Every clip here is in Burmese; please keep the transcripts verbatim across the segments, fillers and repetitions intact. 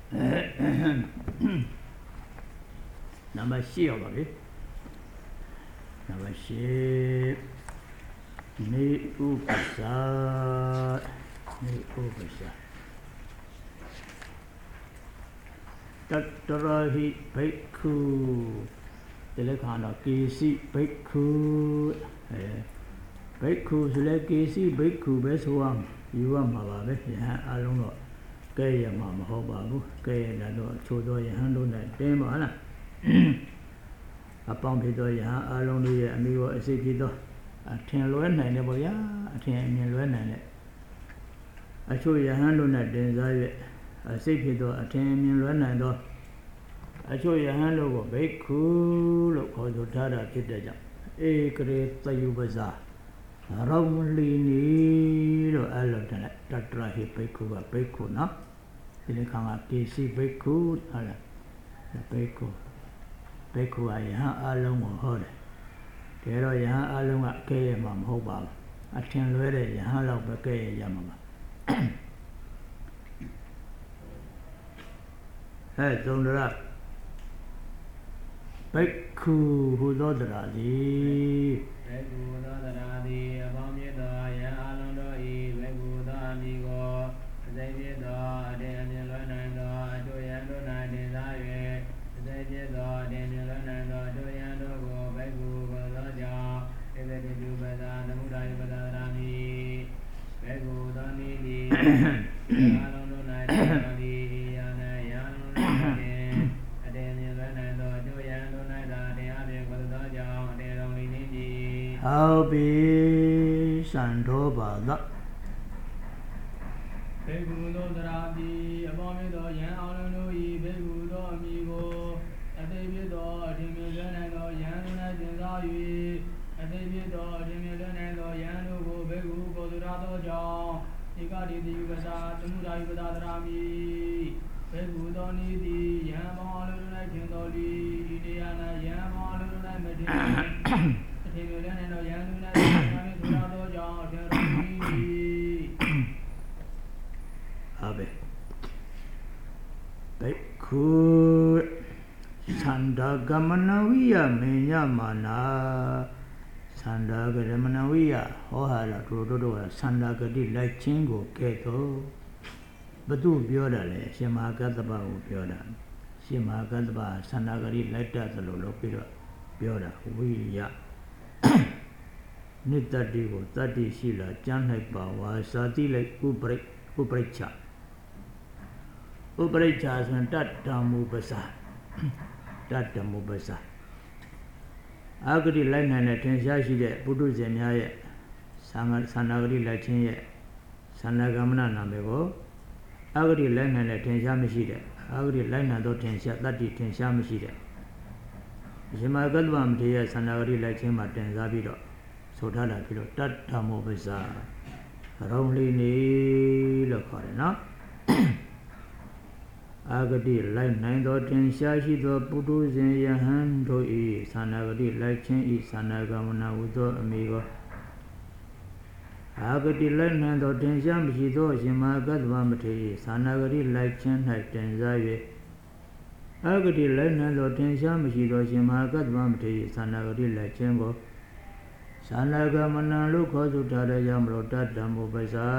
那么写了的，那么写你不不啥，你不不啥。Tattarahi bhikkhuဒီလက်ခါတော့ကေစီဘိက္ခုအဲဘိက္ခုဆိုလဲကေစီဘိက္ခုပဲဆိုအောင်ယူရမှာပါပဲယဟန်အလုံးတော့ကဲရမှာမဟုတ်ပါဘူးကဲရတော့ချိုးတော့ယဟန်တို့နဲ့တင်းပါလားအပေါင်းဖြစ်တော့ယဟန်အလုံးတို့ရဲ့အမိရောအစိတ်ဖြစ်တော့အထင်လွဲနိုင်တယ်ပေါ့ဗျာအထင်အမြင်လွဲနိုင်တယ်အချို့ယဟန်တို့နဲ့တင်စားရဲ့အစိတ်ဖြစ်တော့အထင်အမြင်လွဲနိုင်တော့အချို့ယဟန်တို့ကိုဘိက္ခုလို့ခေါ်ဆိုထားတာဖြစ်တဲ့ကြောင့်ဧကရေသယုပဇာရောင်လီနီလို့အဲ့လိုတဲ့တတရဟိဘိက္ခုကဘိက္ခုနော်ဒီလေခံကကေစီဘိက္ခုဟာလားဘိက္ခုဘိက္ခုကယဟန်အလုံးကိုဟောတယ်ဒါတော့ယဟန်အလုံးကကဲရမှာမဟုတ်ပါဘူးအထင်လွဲတဲ့ယဟန်လောက်ပဲကဲရရမှာပါဟဲ့သုံးရဘိက္ခုဟူသောတရားသည်ဘိက္ခုသောတရားသည်အပေါင်းမြတ်သောယဟန်အလုံးတို့၏ဘိက္ခုသောအမည်ကိုအစိမ့်ပြည့်သောအတေအမြင်လွဲနိုင်သောအတို့ယဟန်တို့၌တင်စား၍အစိမ့်ပြည့်သောအတေအမြင်လွဲနိုင်သောအတို့ယဟန်တို့ကိုဘိက္ခုကိုသောကြောင့်ဧကတိတုပဇာနမုဒ္ဒယပဇာရမီဘိက္ခုသောနည်းသည်ယဟန်အလုံးတို့၌တင်စားသည်ယဟန်၌ယဟန်လုံးတို့၌အတေအမြင်လွဲနိုင်သောအတို့ယဟန်တို့၌သာတရားဖြင့်ကိုသောကြောင့်အတေတော်လီနေသည်ဟုတ်ပြီစံတော်ပါသဘိက္ခုသောတရားသည်အပေါင်းမြတ်သောယဟန်အလုံးတို့၏ဘိက္ခုသောအမည်ကိုအသိပြည့်သောအထင်မြင်လွဲနိုင်သောယဟန်တို့၌တင်စား၍အသိပြည့်သောအထင်မြင်လွဲနိုင်သောယဟန်တို့ကိုဘိက္ခုကိုသူရသောကြောင့်ဧကတိတိဥပစာသမုဒ္ဒယပဒသရမိဘိက္ခုသောနည်းသည်ယဟန်ပေါင်းအလုံးတို့၌ထင်တော်လီဤတရား၌ယဟန်ပေါင်းအလုံးတို့၌မထင်အထင်မြင်လွဲနိုင်သောယဟန်တို့၌တင်စား၍သူရသောကြောင့်အထင်တော်လီဟုတ်ပဲဘိက္ခုသန္တာကမနဝိယမေညမာနာသန္တာကရမနဝိယဟောဟာလာတို့တို့တို့ကသန္တာဂတိလိုက်ချင်းကိုကဲ့သို့ဘသူပြောတာလဲရှင်မဟာကတ္တပကိုပြောတာရှင်မဟာကတ္တပသန္တာဂတိလိုက်တတ်သလိုလို့ပြီးတော့ပြောတာဝိယနိတ္တတိကိုတတ္တိရှိလာကျမ်း၌ပါဝါစာတိလိုက်ဥပရိဥပရိစ္ဆာဥပရိစ္ဆာဆိုရင်တတ္တမုပ္ပစာတတ္တမုပ္ပစာအာဂတိလိုက်နိုင်တဲ့ထင်ရှားရှိတဲ့ပုထုဇဉ်များရဲ့သံဃာသန္တာဂတိလိုက်ခြင်းရဲ့သန္တာဂမနနာမည်ကိုအာဂတိလိုက်နိုင်တဲ့ထင်ရှားမရှိတဲ့အာဂတိလိုက်နိုင်သောထင်ရှားတတ္တိထင်ရှားမရှိတဲ့ရှင်မကတ္တဗမထေရသန္တာဂတိလိုက်ခြင်းမှာတင်စားပြီးတော့ဆိုထားတာပြီးတော့တတ္တမုပ္ပစာရုံလီနေလို့ခေါ်တယ်နော်အာဂတိလိုက်နိုင်သောထင်ရှားရှိသောပုထုဇဉ်ယဟန်တို့၏သန္တာဂတိလိုက်ခြင်း၏သန္တာဂမနဟုသောအမည်ကိုအာဂတိလိုက်နိုင်သောထင်ရှားမရှိသောရှင်မကတ္တဗမထေရသန္တာဂတိလိုက်ခြင်း၌တင်စား၍အာဂတိလိုက်နိုင်သောထင်ရှားမရှိသောရှင်မကတ္တဗမထေရသန္တာဂတိလိုက်ခြင်းကိုသန္တာဂမနလို့ခေါ်ဆိုထားတဲ့ကြောင့်မလို့တတ္တမုပ္ပစာ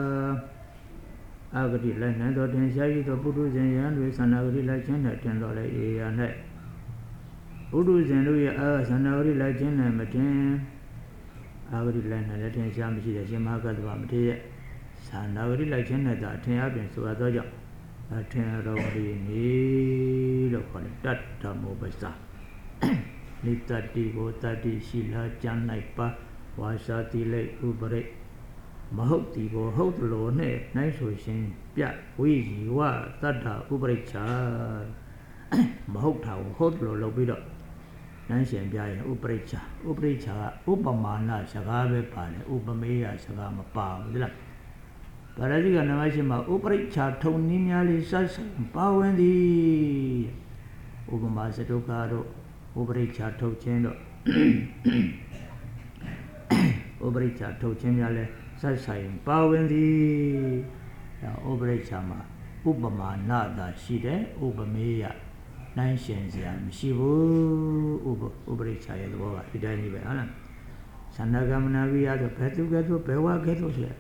အာဂတိလိုက်နိုင်သောတင်ရှားရှိသောပုထုဇဉ်ယံတွေသန္တာဂတိလိုက်ခြင်း၌တင်တော်လဲဧရာ၌ပုထုဇဉ်တို့ရဲ့အာသန္တာဂတိလိုက်ခြင်း၌မတင်အာဂတိလိုက်နိုင်တဲ့တင်ရှားမရှိတဲ့ရှင်မဟာကတ္တဗမထေရသန္တာဂတိလိုက်ခြင်း၌သာအထင်အပင်ဆိုရသောကြောင့်အထင်တော်လီနေလို့ခေါ်တယ်တတ္တမုပ္ပစာနိတ္တတိကိုတတ္တိရှိလာကျမ်း၌ပါဝါစာတိလိုက်ဥပရိမဟုတ်ဒီကိုဟုတ်တယ်လို့နဲ့နိုင်ဆိုရှင်ပြဝိဇီဝတတ္ထဥပရိစ္ဆာမဟုတ်တာကိုဟုတ်တယ်လို့လုပ်ပြီးတော့နိုင်ရှင်ပြရင်ဥပရိစ္ဆာဥပရိစ္ဆာကဥပမာဏစကားပဲပါတယ်ဥပမေယစကားမပါဘူးဒီလားဗာရတိကနမရှိမှာဥပရိစ္ဆာထုံနည်းများလေးစက်ပါဝင်သည်ဥပမာစတုခါတို့ဥပရိစ္ဆာထုတ်ခြင်းတို့ဥပရိစ္ဆာထုတ်ခြင်းများလဲဆက်ဆိုင်ပါဝင်သည်ဥပရိစ္ဆာမှာဥဥပမာနာသာရှိတယ်ဥပမေယနိုင်ရှင်စရာမရှိဘူးဥပဥပရိစ္ဆာရဲ့သဘောကဒီတိုင်းကြီးပဲဟုတ်လားသန္တာကမနာဝိယဆိုဘယ်သူကဲသူဘယ်ဝါကဲသူဆို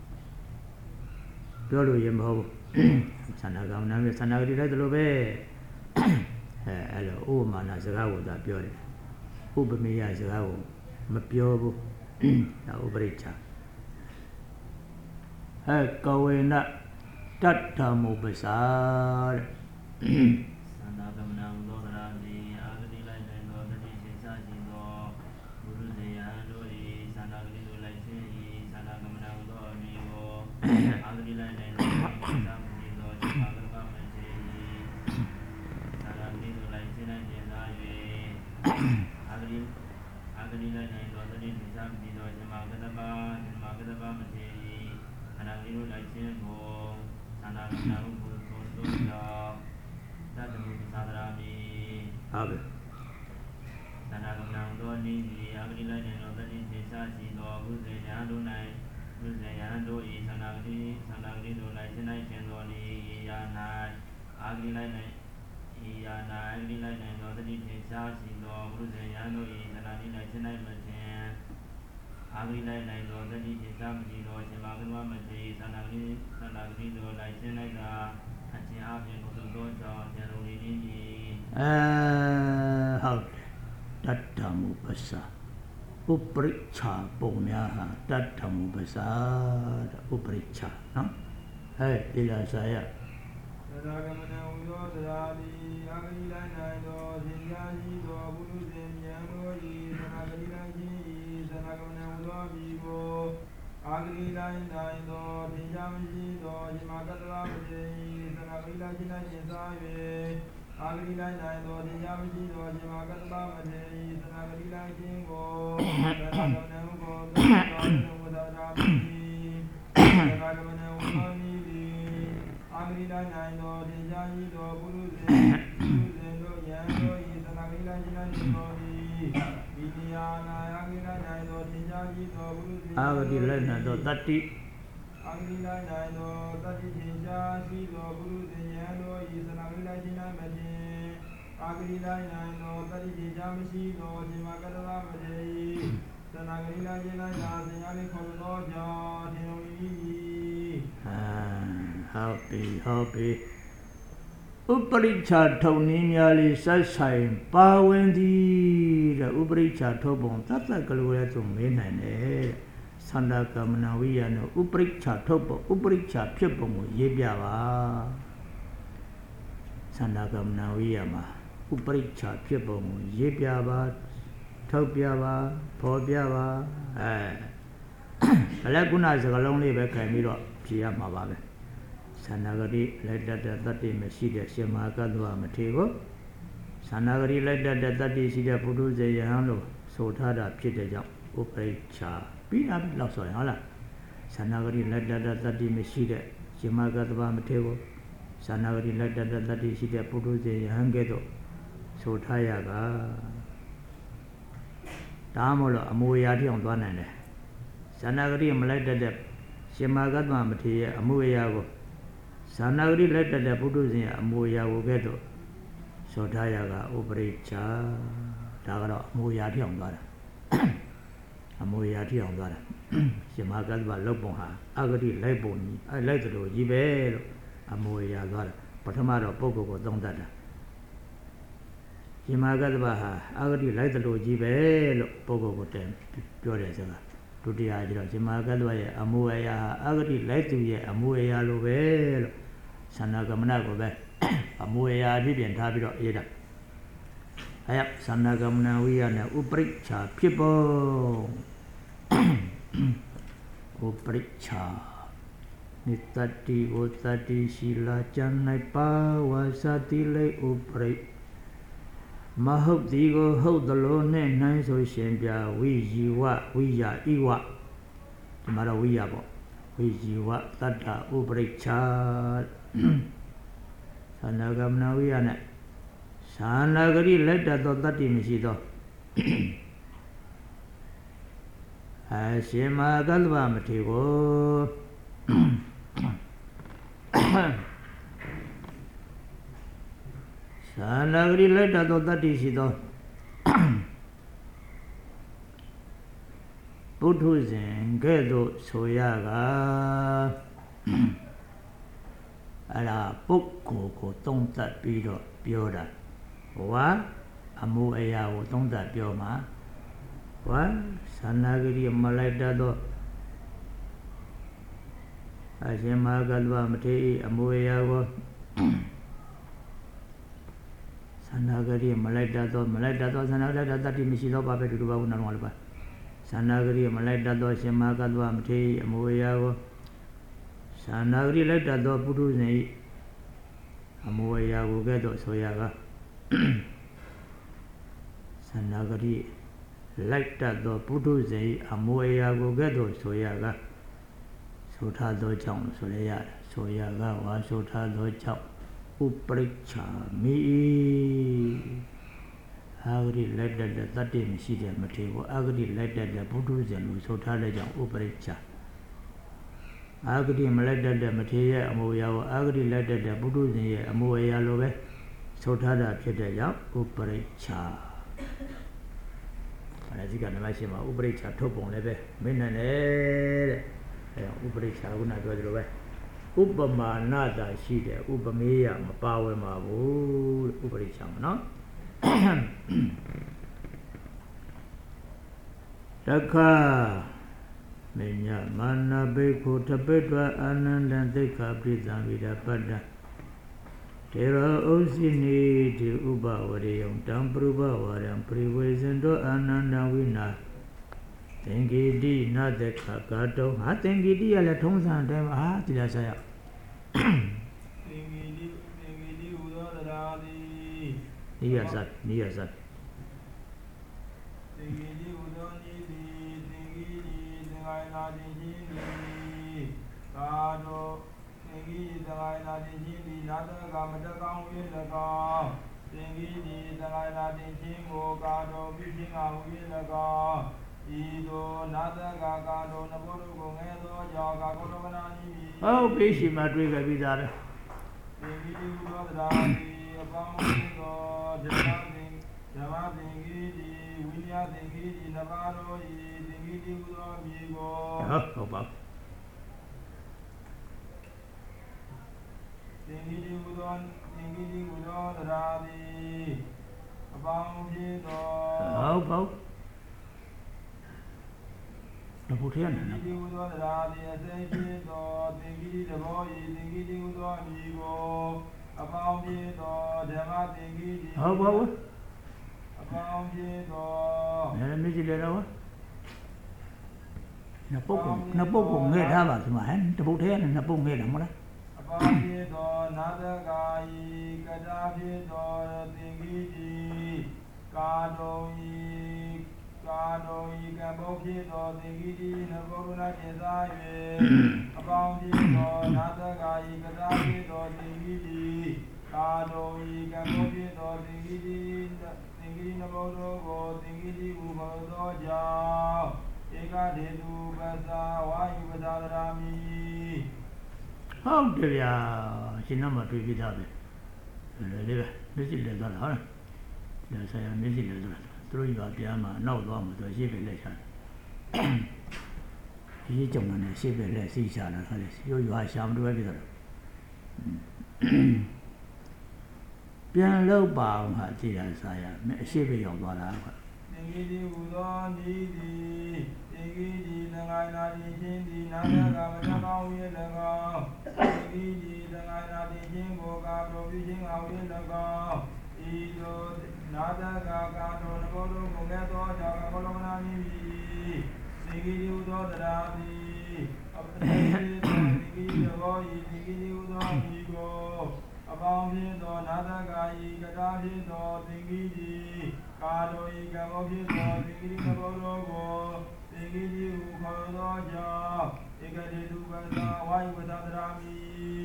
ပြောလို့ရမဟုတ်ဘူးသန္တာကမနာဝိယသန္တာဂတိလည်းဒီလိုပဲအဲအဲ့လိုဥပမာနာစကားကိုသာပြောတယ်ဥပမေယစကားကိုမပြောဘူးဒါဥပရိစ္ဆာဟဲ့ကဝေနတတ္တမုပ္ပစာတဲ့သန္တာကမနာသောသရာတိအာဂတိလိုက်နိုင်သောတတိစိတ်စာရှိသောဘုရုဇေယံတို့၏သန္တာဂတိတို့လိုက်ခြင်း၏သန္တာကမနာသောအမည်ကိုအာဂတိလိုက်နိုင်သောစိတ်စာမရှိသောဒီပါကပမစေ၏သန္တာဂတိတို့လိုက်ခြင်း၌ကျင်သာ၍အာဂတိအာဂတိလိုက်နိုင်သောတတိစိတ်စာမရှိသောဒီပါကပဒီပါကပမစေ၏သန္တာဂတိတို့လိုက်ခြင်းကိုသန္တာကမနာဘုရုတို့ကြောင့်တတ္တမုပ္ပသာဒရာမိဟုတ်ပြီသန္တာကမနာသောနိမိအာဂတိလိုက်နိုင်သောတတိစေစာရှိသောဘုဇေယံတို့၌ဘုဇေယံတို့၏သန္တာဂတိသန္တာဂတိတို့၌ခြင်း၌ခြင်းသောနိယာ၌အာဂတိလိုက်နိုင်ဤယာ၌အာဂတိလိုက်နိုင်သောတတိစေစာရှိသောဘုဇေယံတို့၏သန္တာဂတိ၌ခြင်း၌မခြင်းအာဂတိလိုက်နိုင်သောတတိစေစာမရှိသောခြင်းပါကမမတိသန္တာဂတိသန္တာဂတိတို့၌ခြင်း၌သာအခြင်းအပြင်ကိုသောကြောင့်ဉာဏ်လုံးလေးနည်းအဲဟုတ်တတ္တမုပ္ပစာဥပရိစ္ဆာပုံများဟာတတ္တမုပ္ပစာဥပရိစ္ဆာနော်ဟဲ့ဒီလားဆရာသရဂမနဝိရောသရာတိအာဂတိလိုက်နိုင်သောရှင်သာရှိသောဘုရုဇင်ဉာဏ်တို့၏သရဂတိလိုက်ခြင်း၏သရဂမနဝိရောပြီကိုအာဂတိလိုက်နိုင်သောရှင်သာမရှိသောရှင်မကတ္တရာမစေသရဂတိလိုက်ခြင်း၌ရှင်သာ၍အာဂတိလိုက်နိုင်သောရှင်သာမရှိသောရှင်မကတ္တရာမစေသရဂတိလိုက်ခြင်းကိုသရဂမနဝိရောသရာတိဝဒရာမိသရဂမနဝိရောမိအာဂတိလိုက်နိုင်သောရှင်သာရှိသောဘုရုဇင်ဘုရုဇင်တို့ယံတို့၏သရဂတိလိုက်ခြင်း၌ရှင်သောဒီနိယာနာအာဂတိလိုက်နိုင်သောရှင်သာရှိသောဘုရုဇင်အာဂတိလိုက်နိုင်သောတတ္တိအာဂတိလိုက်နိုင်သောတတ္တိရှင်သာရှိသောဘုရုဇင်ယံတို့၏သရဂတိလိုက်ခြင်း၌မခြင်းအာဂတိလိုက်နိုင်သောတတ္တိရှင်သာမရှိသောရှင်မကတ္တရာမစေသရဂတိလိုက်ခြင်း၌သာဆင်ရလေးခေါ်သောကြောင့်သင်တို့၏ဟာဟုတ်ပြီဟုတ်ပြီဥပရိစ္ဆာထုံနည်းများလေးဆက်ဆိုင်ပါဝင်သည်တဲ့ဥပရိစ္ဆာထုံပုံသတ္တကလူရဲ့သူမေးနိုင်တယ်သန္တာကမနာဝိယနဲ့ဥပရိစ္ဆာထုံပုံဥပရိစ္ဆာဖြစ်ပုံကိုရေးပြပါသန္တာကမနာဝိယမှာဥပရိစ္ဆာဖြစ်ပုံကိုရေးပြပါထုတ်ပြပါဖော်ပြပါအဲဘယ်လဲခုနစကားလုံးလေးပဲခံပြီးတော့ဖြေရမှာပါပဲသန္တာဂတိလိုက်တတ်တဲ့တတ္တိမရှိတဲ့ရှင်မကတ္တဝမထေကိုသန္တာဂတိလိုက်တတ်တဲ့တတ္တိရှိတဲ့ဘုဒ္ဓဇေယံလို့ဆိုထားတာဖြစ်တဲ့ကြောင့်ဥပရိစ္ဆာပြီးတာလောက်ဆိုရင်ဟုတ်လားသန္တာဂတိလိုက်တတ်တဲ့တတ္တိမရှိတဲ့ရှင်မကတ္တဝမထေကိုသန္တာဂတိလိုက်တတ်တဲ့တတ္တိရှိတဲ့ဘုဒ္ဓဇေယံကဲ့သို့ဆိုထားရတာဒါမှမဟုတ်အမူအရာတိအောင်သွားနိုင်တယ်သန္တာဂတိမလိုက်တတ်တဲ့ရှင်မကတ္တဝမထေရဲ့အမူအရာကိုသန္တာဂတိလိုက်တတ်တဲ့ဘုဒ္ဓဇင်ရဲ့အမူအရာကိုကဲ့သို့ဆိုထားရကဥပရိစ္ဆာဒါကတော့အမူအရာတိအောင်သွားတာအမူအရာတိအောင်သွားတာရှင်မကတ္တဝလောက်ပုံဟာအဂတိလိုက်ပုံကြီးအဲလိုက်သလိုကြီးပဲလို့အမူအရာသွားတာပထမတော့ပုဂ္ဂိုလ်ကိုသုံးတတ်တာရှင်မကတ္တဝဟာအဂတိလိုက်သလိုကြီးပဲလို့ပုဂ္ဂိုလ်ကိုတည်းပြောတယ်ဆိုတာဒုတိယကျတော့ရှင်မကတ္တဝရဲ့အမူအရာဟာအဂတိလိုက်သူရဲ့အမူအရာလိုပဲလို့သန္တာကမနကိုပဲအမူအရာအဖြစ်ပြန်ထားပြီးတော့ရေးတာအဲရသန္တာကမနဝိယနဲ့ဥပရိစ္ဆာဖြစ်ပုံဥပရိစ္ဆာနိတ္တိဝတ္တိရှိလာကျမ်း၌ပါဝါစတိလေဥပရိမဟုတ်သည်ကိုဟုတ်သလိုနဲ့နိုင်ဆိုရှင်ပြဝိဇီဝဝိယဣဝဒီမှာတော့ဝိယပေါ့ဝိဇီဝတတ္တဥပရိစ္ဆာသန္တာကမနဝိယနဲ့သန္တာဂတိလက်တသောတတ္တိမရှိသောအရှင်မကတ္တဝမထေကိုသာနာဂရိလိုက်တတ်သောတတ္တိရှိသောပုထုဇဉ်ကဲ့သို့ဆိုရကအဲ့ဒါပုဂ္ဂိုလ်ကိုသုံးသပ်ပြီးတော့ပြောတာဝါအမှုအရာကိုသုံးသပ်ပြောမှာဝါသာနာဂရိမလိုက်တတ်သောအရှင်မဟာကတ္တဗမထေရအမှုအရာကိုသန္တာဂရိမလိုက်တတ်သောမလိုက်တတ်သောသန္တာဂရိတတ္တိမရှိသောပါပဲဒီလိုပါဘူးနောက်တော့လည်းပါသန္တာဂရိမလိုက်တတ်သောရှင်မဟာကတ္တဗမထေရအမှုအရာကိုသန္တာဂရိလိုက်တတ်သောပုထုဇဉ်၏အမှုအရာကိုကဲ့သို့ဆိုရကသန္တာဂရိလိုက်တတ်သောပုထုဇဉ်၏အမှုအရာကိုကဲ့သို့ဆိုရကဆိုထားသောကြောင့်ဆိုရရတယ်ဆိုရကဝါဆိုထားသောကြောင့်ဥပရိစ္ဆာမိအာဂရိလက်တက်တဲ့တတ္တိမရှိတဲ့မထေရကိုအာဂရိလက်တက်တဲ့ပုထုဇဉ်လို့ဆိုထားတဲ့ကြောင့်ဥပရိစ္ဆာအာဂရိမလက်တက်တဲ့မထေရရဲ့အမှုအရာကိုအာဂရိလက်တက်တဲ့ပုထုဇဉ်ရဲ့အမှုအရာလိုပဲဆိုထားတာဖြစ်တဲ့ကြောင့်ဥပရိစ္ဆာအဲဒီကနမရှိမှာဥပရိစ္ဆာထုတ်ပုံလည်းပဲမင်းနဲ့တဲ့အဲဥပရိစ္ဆာကနာပြောသလိုပဲဥပမာဏတာရှိတယ်ဥပမေယမပါဝင်ပါဘူးဥပရိစ္ဆာမနော်တခါမညမာနဘိက္ခုတပိတ္တအာနန္ဒံသိက္ခာပိသံဝိဒပတ္တတေရောဥစိနိတိဥပဝရေယံတံပရုပဝရံပရိဝေဇန္တောအာနန္ဒံဝိနာသင်္ကေတိနတက္ခကာတောဟာသင်္ကေတိရလည်းထုံးစံတယ်ဟာဒီလားဆက်ရသင်္ကေတိသင်္ကေတိဟူသောတရားသည်နိယဇတ်နိယဇတ်သင်္ကေတိဟူသောနိသည်သင်္ကေတိသင်္ဃာယနာတိချင်းသည်ကာတောသင်္ကေတိသင်္ဃာယနာတိချင်းသည်နာတကမတကောင်းဝိ၎င်းသင်္ကေတိသင်္ဃာယနာတိချင်းကိုကာတောပြုခြင်းကဝိ၎င်းဤသို့နာတကကာတောနဘောတို့ကိုငဲသောကြောင့်ကာကောလောကနာနိဟုတ်ပြီရှိမှတွေ့ခဲ့ပြီးသားတယ်သင်္ကေတိဟူသောတရားသည်အပေါင်းသောဓမ္မသင်ဓမ္မသင်္ကေတိဝိညာသင်္ကေတိနဘာတို့ဤသင်္ကေတိဟူသောမြေကိုဟုတ်ဟုတ်ပါသင်္ကေတိဟူသောသင်္ကေတိဟူသောတရားသည်အပေါင်းဖြစ်သောဟုတ်ဟုတ်ဘုရားနာသင်္ကေတိဟူသောတရားသည်အစိမ့်ဖြစ်သောသင်္ကေတိတဘောဤသင်္ကေတိဟူသောမြေကိုအပေါင်းဖြစ်သောဓမ္မသင်္ကေတိဟုတ်ပါဘူးအပေါင်းဖြစ်သောအဲ့မြည်ကြည့်လေတော့နှစ်ပုတ်ကိုနှစ်ပုတ်ကိုငဲ့ထားပါဒီမှာဟမ်တပုတ်ထဲကနှစ်ပုတ်ငဲ့တယ်မဟုတ်လားအပေါင်းဖြစ်သောနာတကာယီကတာဖြစ်သောသင်္ကေတိကာတုံဤကာတောဤကံဘောဖြစ်သောသင်္ကေတိနဘောရုဏကျေသာ၍အပေါင်းဖြစ်သောနာတကာဤကတာဖြစ်သောသင်္ကေတိကာတောဤကံဘောဖြစ်သောသင်္ကေတိသင်္ကေတိနဘောတို့ကိုသင်္ကေတိဟူခေါ်သောကြောင့်ဧကဒေတုပသဝါယုပဒါရမီဟုတ်တယ်ဗျာရှင်နာမတွေ့ပြီးသားပဲလေလေပဲမျက်စိလဲသွားတာဟုတ်လားဆရာမျက်စိလဲသွားတာသူတို့ရွာပြန်မှာနောက်သွားမှာသူရှေ့ပဲလက်ချတယ်ဒီကြောင့်လည်းရှေ့ပဲလက်စီးချလာခါလေရွရွာရှာမတွေ့ပြီတော့ပြန်လောက်ပါအောင်ဟာကြည်ရစားရအရှေ့ပဲရောက်သွားတာကွာသင်္ကေတိဟူသောဤသည်သင်္ကေတိသံဃာနာတိချင်းသည်နာတကမတကောင်းဝိ၎င်းသင်္ကေတိသံဃာနာတိချင်းကိုကာတော်ပြုခြင်းအဝိ၎င်းဤသို့နာတကကာတောနဘောတို့ကိုငဲသောကြောင့်ကောလောကနာမိပြီသင်္ကေတိဟူသောတရားသည်အပ္ပတိသင်္ကေတိဘောဤသင်္ကေတိဟူသောဤကိုအပေါင်းဖြစ်သောနာတကာဤကတာဖြစ်သောသင်္ကေတိကာတောဤကံဘောဖြစ်သောသင်္ကေတိနဘောတို့ကိုသင်္ကေတိဟူခေါ်သောကြောင့်ဧကတေတုပသဝါယုပသတရာမိ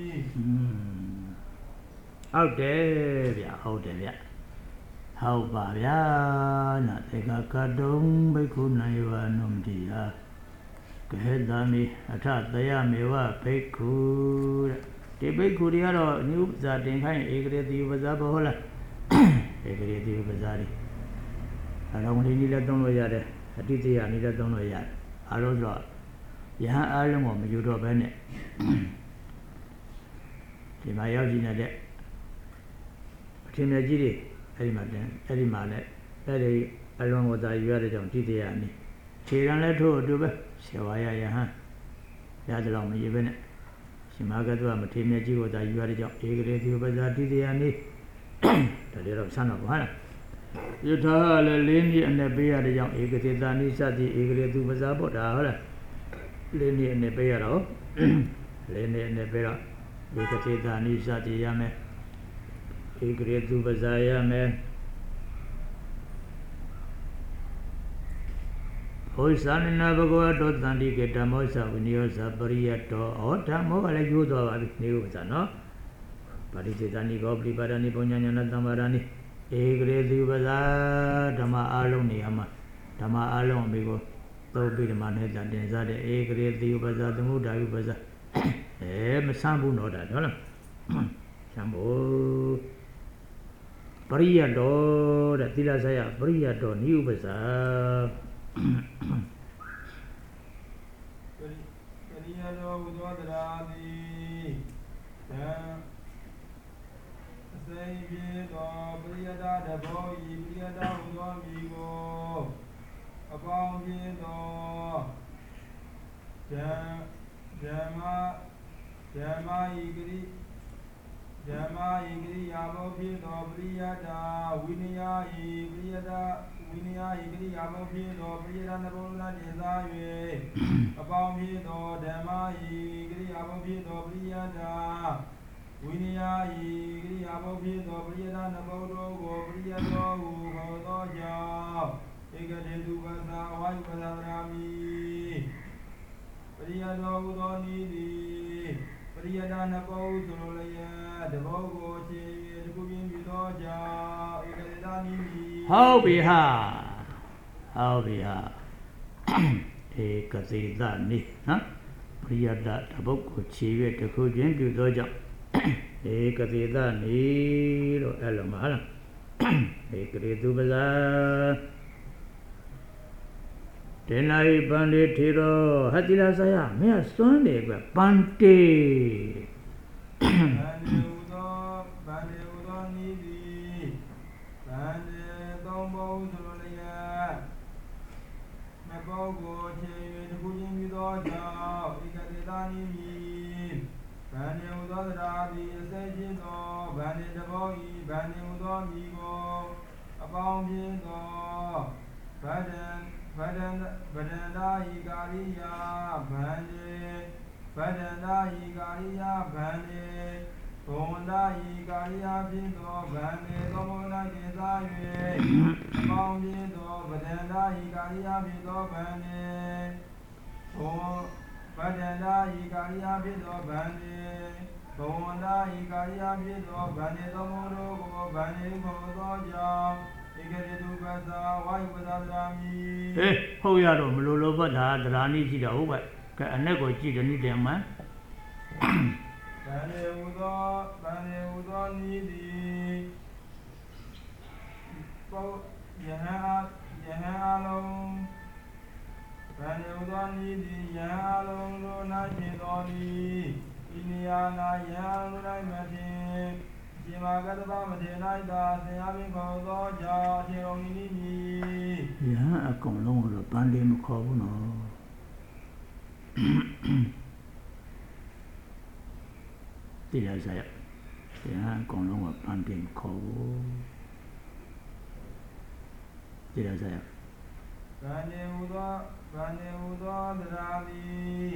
ဟုတ်တယ်ဗျဟုတ်တယ်ဗျဟုတ်ပါဗျာနာတေကကတုံဘိက္ခုနယဝနုံတိဟာကဟေတမိအထတယမေဝဘိက္ခုတဲ့ဒီဘိက္ခုတွေကတော့ညဥပဇာတင်ခိုင်းဧကရေတိဥပဇာဘဟုတ်လားဧကရေတိပဇာတိအလုံးလေးနည်းလည်းသုံးလို့ရတယ်အတိတရားနည်းလည်းသုံးလို့ရတယ်အားလုံးဆိုယဟန်အားလုံးကိုမယူတော့ဘဲနဲ့ဒီမှာရောက်ကြည့်နေတဲ့အထင်မြတ်ကြီးတွေအဲ့ဒီမှာတင်အဲ့ဒီမှာလည်းအဲ့ဒီအလုံးကိုသာယူရတဲ့ကြောင့်တိတရားနည်းခြေရန်လည်းထို့အတူပဲဆေဝါယယဟန်ရတယ်တော့မယူဘဲနဲ့ရှင်မဂ္ဂတုကမထေမြတ်ကြီးကိုသာယူရတဲ့ကြောင့်ဧကရေတိပဇာတိတရားနည်းဒါလည်းတော့ဆန်းတော့ဟုတ်လားယထာလည်းလေးနည်းအနဲ့ပေးရတဲ့ကြောင့်ဧကတိတာနိစတိဧကရေတုပဇာပေါ့ဒါဟုတ်လားလေးနည်းအနဲ့ပေးရတော့လေးနည်းအနဲ့ပေးတော့ဧကတိတာနိစတိရမယ်ဧကရေတုပဇာရမယ်ဟောသာနနာဘဂဝတောတန္တိကေဓမ္မောသဝိနယောသပရိယတောဩဓမ္မောကလည်းကျိုးသွားပါပြီနေဥပ္ပဇာနော်ပါတိစေတနိကောပရိပါဒနိပုညညာဏတံပါဒနိဧကရေတုပဇာဓမ္မအလုံးနေရာမှာဓမ္မအလုံးအမိကိုသုံးပြီးဓမ္မနဲ့တန်တင်စားတဲ့ဧကရေတုပဇာသမုဒ္ဒယုပဇာအဲမဆန်းဘူးတော့ဒါဟုတ်လားဆန်းဖို့ပရိယတောတဲ့သီလဆရာပရိယတောနိဥပ္ပဇာပရိယတောဘုသောတရာတိသံအစိပြေသောပရိယတာတဘောဤပရိယတာဘုသောမိကိုအပေါင်းပြေသောဓမ္ဓမ္မဓမ္မဤဂရိဓမ္မဤဂရိယာဘောပြေသောပရိယတာဝိနယဤပရိယတာဝိနယဤဂရိယာဘောပြေသောပရိယတာနဘောလတင်စား၍အပေါင်းပြေသောဓမ္မဤဂရိယာဘောပြေသောပရိယတာဝိနယဤဂရိယာဘောပြေသောပရိယတာနဘောတို့ကိုပရိယတောဟုခေါ်သောကြောင့်ဧကတေတုပသဝါယုပသရာမိပရိယတောဟုသောနည်းသည်ပရိယတာနဘောဆိုလိုလျက်တဘောကိုခြေ၍တခုပြင်းပြုသောကြောင့်ဧကတေတာနည်းဟုတ်ပြီဟာဟုတ်ပြီဟာဧကသေတနိနော်ပရိယတတပုတ်ကိုခြေ၍တခုချင်းပြုသောကြောင့်ဧကသေတနိလို့အဲ့လိုမှာဟုတ်လားဧကရေတုပဇာတေနာယပန္တိထေရောဟတိလာဆရာမင်းစွန်းတယ်ကွပန္တိဘန္တေဥသောဘန္တေဥသောနိတိဘန္တေသုံးဘောဆိုလိုလျက်မဘောကိုခြေ၍တခုချင်းပြုသောကြောင့်ဧကတေတာနိမိဘန္တေဥသောသရာသည်အစိတ်ဖြစ်သောဘန္တေတဘောဤဘန္တေဥသောမိကိုအပေါင်းဖြစ်သောဗဒ္ဒံဗဒ္ဒံဗဒ္ဒန္တာဤကာရိယဗန္တေဗဒ္ဒန္တာဤကာရိယဗန္တေဘုံန္တာဤကာရိယဖြစ်သောဗန္တေသောဘုံ၌ဒေသ၍အပေါင်းဖြစ်သောဗဒ္ဒန္တာဤကာရိယဖြစ်သောဗန္တေဘုံဗဒ္ဒန္တာဤကာရိယဖြစ်သောဗန္တေဘုံန္တာဤကာရိယဖြစ်သောဗန္တေသောဘုံတို့ကိုဗန္တေခေါ်သောကြောင့်ဧကရေတုပသဝါယုပသဒရာမိဟေးဟုတ်ရတော့မလို့လို့ဘတ်ဒါဒရာနိရှိတာဟုတ်ပဲကဲအနဲ့ကိုကြည့်တယ်နိတယ်မှန်ဗန္တေဟူသောဗန္တေဟူသောနိတိပေါယဟန်အားယဟန်အားလုံးဗန္တေဟူသောနိတိယဟန်အားလုံးတို့၌ဖြစ်သောနိဤနေရာ၌ယဟန်တို့၌မဖြစ်ရှင်မာဂတဗမထေ၌သာဆင်အားဖြင့်ခေါ်သောကြောင့်ခြေတော်မိနိမိယဟန်အကုန်လုံးကိုပန်းလေးမခေါ်ဘူးနော်တိရဇာယယဟန်အကုန်လုံးကိုပန်းလေးမခေါ်ဘူးတိရဇာယဗန္တေဟူသောဗန္တေဟူသောသရာသည်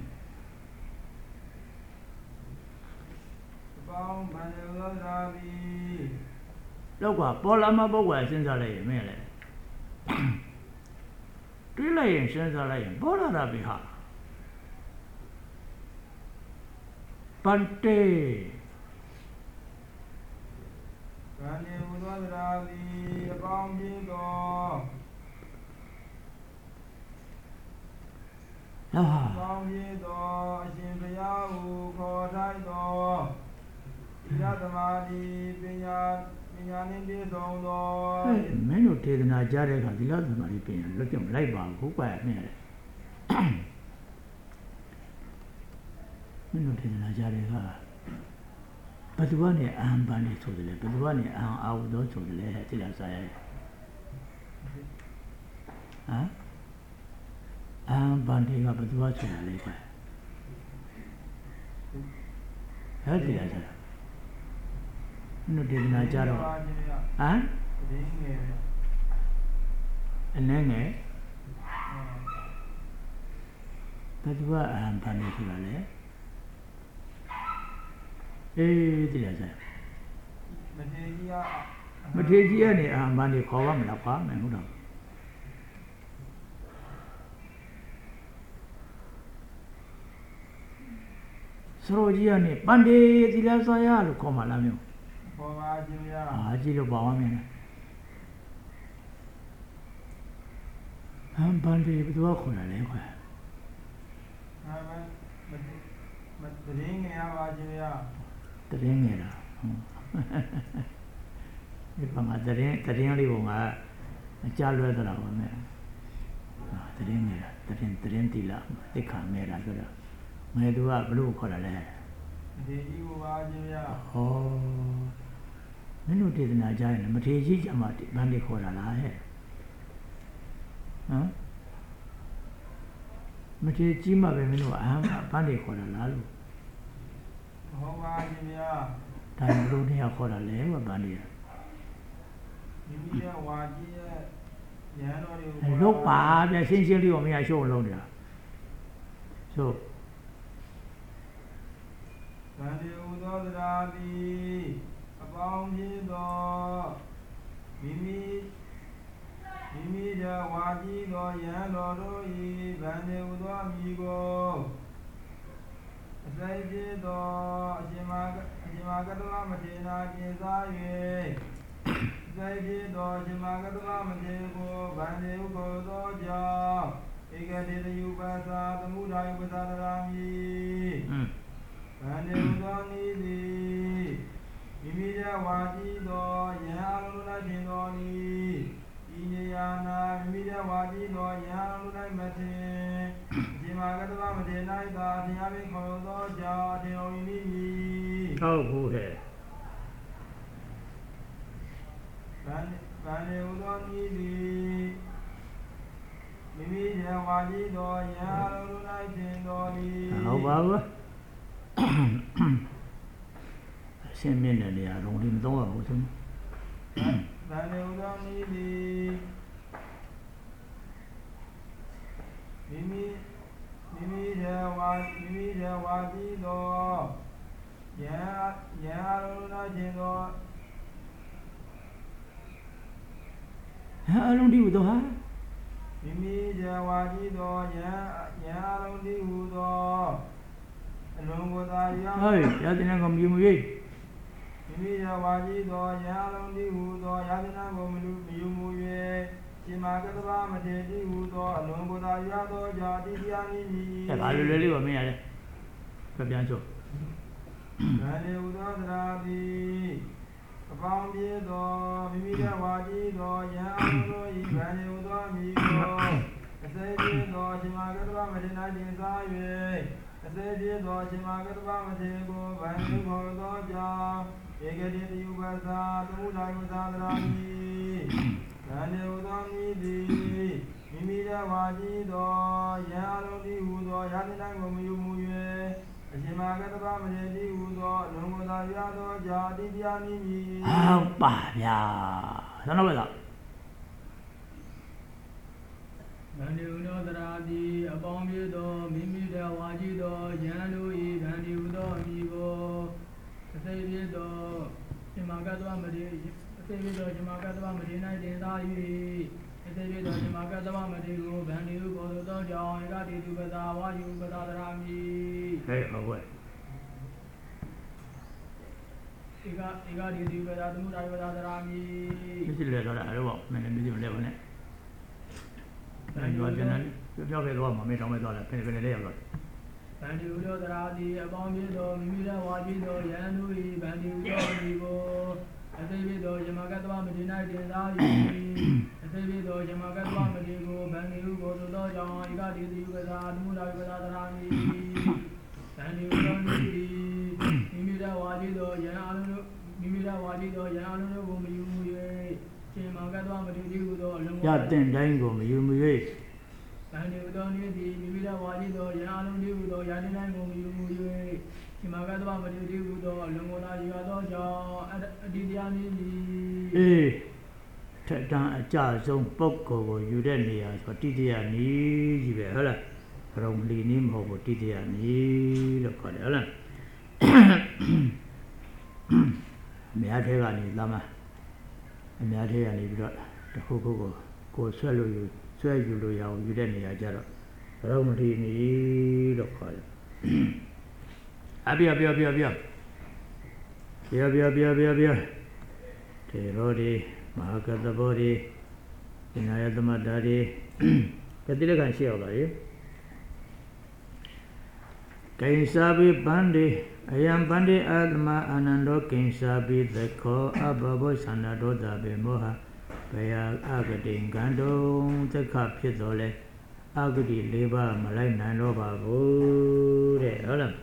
ပေါင်းဗန္တေဟူသောသရာသည်တော့ကွာပေါ်လာမပုဂ္ဂိုလ်စဉ်းစားလိုက်ရင်မင်းလေတွေးလိုက်ရင်စဉ်းစားလိုက်ရင်ပေါ်လာတာပဲဟာပန္တေဗန္တေဟူသောသရာသည်အပေါင်းပြည့်သောဟာအပေါင်းပြည့်သောအရှင်ဘုရားဟုခေါ်ထိုက်သောယသီလသမာဓိပညာပညာနှင့်ပြည့်စုံသောဟဲ့မင်းတို့ထေသနာကြားတဲ့အခါသီလသမာဓိပညာလွတ်ကြမလိုက်ပါဘူးကွာမင်းရတယ်မင်းတို့ထေသနာကြားတဲ့အခါဘယ်သူကနေအဟံပါနေဆိုတယ်လဲဘယ်သူကနေအဟံအာဟုသောဆိုတယ်လဲတိလာစာရဲ့ဟမ်အဟံပါနေကဘယ်သူကဆိုတာလဲကွာဟဲ့တိလာစာမင်းတို့ထေသနာကြားတော့ဟမ်တည်ငယ်အနည်းငယ်ဘယ်သူကအဟံပါနေဆိုတာလဲအေးတိလာစာမထေကြီးကမထေကြီးကနေအာမန်နေခေါ်ပါမလားပါမယ်ဟုတ်တော့စရောကြီးကနေပန္တေသီလစာရလို့ခေါ်မှလားမျိုးခေါ်ပါခြင်းရအာကြည့်လို့ပါဝမ်းမယ်ဟမ်ပန္တေဘယ်သူကခေါ်တာလဲခွာအာမမမတည်ငယ်ရပါခြင်းရတရင်ငယ်တာဟုတ်ဒီပမာတရင်တရင်လေးကအကြလွဲသလားပါမယ်တရင်ငယ်တာတရင်တရင်တီလာသိခါငယ်တာဆိုတော့ငယ်သူကဘလို့ခေါ်တာလဲဒီကြီးကိုပါခြင်းရဟောမင်းတို့ဒေသနာကြားရင်မထေကြီးကြမှာဗန်းနေခေါ်တာလားဟဲ့ဟမ်မထေကြီးမှပဲမင်းတို့အဟံဗန်းနေခေါ်တာလားလို့ဟောပါခြင်းရဒါဘလို့နေရခေါ်တာလဲဗန်းနေမိမိရဲ့ဝါကြီးရဲ့ဉာဏ်တော်တွေကိုလောက်ပါဗျရှင်းရှင်းလေးကိုမရရှုံးလုံးနေတာဆိုဗန္ဒီဥသောသရာတိအပေါင်းဖြစ်သောမိမိမိမိရဲ့ဝါကြီးသောဉာဏ်တော်တို့၏ဗန္ဒီဥသောအမိကိုအစိတ်ဖြစ်သောအရှင်မအရှင်မကတ္တဝမထေနာကျင်စား၍စေဖြစ်သောရှင်မကတ္တဝမထေကိုဗန္ဒီဥကိုသောကြောင့်ဧကတိတယုပသာသမုဒာယုပသာတရာမိဗန္ဒီဥသောနိတိမိမိရဲ့ဝါကြီးသောယဟအလုံး၌ခြင်းတော်နိဤနေရာ၌မိမိရဲ့ဝါကြီးသောယဟအလုံး၌မထင်ရှင်မကတ္တဝမထေ၌သာတရားပင်ခေါ်သောကြောင့်အထင်တော်နိဟုတ်ဘူးဟဲ့ဗန္ဗန္ဒီဥသောနိတိမိမိရဲ့ဝါကြီးသောယဟအလုံး၌ခြင်းတော်နိဟုတ်ပါဘူးအရှင်းမြင့်တဲ့နေရာလုံးလေးမသုံးရဘူးသူဗန္ဒီဥသောနိတိမိမိမိမိရဲ့ဝါမိမိရဲ့ဝါကြီးသောယဟယဟအလုံး၌ခြင်းတော်ဟာအလုံးဒီဟူသောဟာမိမိရဲ့ဝါကြီးသောယဟယဟအလုံးဒီဟူသောအလုံးကိုသာရဟေးရတဲ့နံကမြူမွေမိမိရဲ့ဝါကြီးသောယဟအလုံးဒီဟူသောရတဲ့နံကိုမလူမြူမူ၍ရှင်မကတ္တဗမထေတိဟူသောအလုံးကိုသာရသောကြောင့်တိတရားနိမိအဲဘာလွယ်လွယ်လေးကိုမင်းရတယ်ပြပြန်ချို့ဗန္ဒီဥသောသရာတိအပေါင်းပြေသောမိမိရဲ့ဝါကြီးသောယဟအလုံးတို့၏ဗန္ဒီဥသောအမိကိုအစိတ်ပြေသောရှင်မကတ္တဗမထေ၌တင်စား၍အစေပြေသောရှင်မကတ္တဗမထေကိုဗန္ဒီခေါ်သောကြောင့်ဧကတိတယုပသာသမုဒာယုသာသရာမိဗန္ဒီဥသောနိတိမိမိရဲ့ဝါကြီးသောယဟအလုံးသည်ဟူသောယတိနံကိုမယူမူ၍အရှင်မကတ္တဗမထေတိဟူသောအလုံးကိုသာရသောကြောင့်တိတရားနိမိဟုတ်ပါဗျာသနောပဲလားဗန္ဒီဥသောသရာတိအပေါင်းပြေသောမိမိရဲ့ဝါကြီးသောယဟန်တို့၏ဗန္ဒီဥသောအမိကိုအစိတ်ပြေသောရှင်မကတ္တဗမထေအစိတ်ပြေသောရှင်မကတ္တဗမထေ၌တင်စား၍အစိတ်ပြေသောရှင်မကတ္တဗမထေကိုဗန္ဒီဥကိုသောကြောင့်ဧကတိတုပသာဝါယုပသာတရာမိဟဲ့ဟုတ်ကဲ့ဧကဧကတိတုပသာသမုဒာယုပသာတရာမိဒီလေတော့အဲ့တော့မင်းလည်းဒီမလဲဘနဲ့အဲ့တော့ကျွန်တော်ပြောခဲ့တော့မမေးတော့မဲသွားတယ်ဖယ်ဖယ်လေးရောက်တော့ဗန္ဒီဥဒောသရာတိအပေါင်းပြည့်သောမိမိတို့ဝါကြည့်သောယန္တုဤဗန္ဒီဥဒောဒီကိုအသိပြသောယမကတ္တဝမတိ၌တင်စား၏အသိပြသောယမကတ္တဝမတိကိုဗန္ဒီဥကိုသို့သောကြောင့်ဧကတိတိဥပ္ပသာအမှုလာဥပ္ပသာသရာမိဗန္ဒီဥဒောနိတိမိမိတို့ဝါကြည့်သောယန္အလုံးတို့မိမိတို့ဝါကြည့်သောယန္အလုံးတို့ကိုမယူမူ၍ရှင်မကတ္တဝမတိတိဟုသောအလုံးရတဲ့တိုင်းကိုမယူမ၍ဗန္ဒီဥဒောနိတိမိမိတို့ဝါကြည့်သောယန္အလုံးတို့ဟုသောယာတိတိုင်းကိုမယူမူ၍ရှင်မကတ္တဝမတိတိဟုသောအလုံးကိုသာယူသောကြောင့်အတ္တိတရားနည်းအေးထက်တန်းအကြဆုံးပုဂ္ဂိုလ်ကိုယူတဲ့နေရာဆိုတိတရားနည်းကြီးပဲဟုတ်လားရုံလီနည်းမဟုတ်ဘူးတိတရားနည်းလို့ခေါ်တယ်ဟုတ်လားအများထဲကနေလာမအများထဲကနေပြီးတော့တခုခုကိုကိုဆွဲလို့ယူဆွဲယူလို့ရအောင်ယူတဲ့နေရာကြတော့ရုံလီနည်းလို့ခေါ်တယ်အပြပြပြပြပြပြပြပြပြပြတေရောဒီမဟာကတ္တဘောဒီဉာဏ်ယသမတ္တာဒီကတိလက္ခဏ်ရှိအောင်ပါလေကိဉ္စာဘိပန္တိအယံပန္တိအာတမအာနန္ဒောကိဉ္စာဘိသခောအဘဘောသန္တာဒောတာဘေမောဟဘယအာဂတိကံတုံသက္ခဖြစ်တော်လဲအာဂတိ၄ပါးမလိုက်နိုင်တော့ပါဘူးတဲ့ဟုတ်လား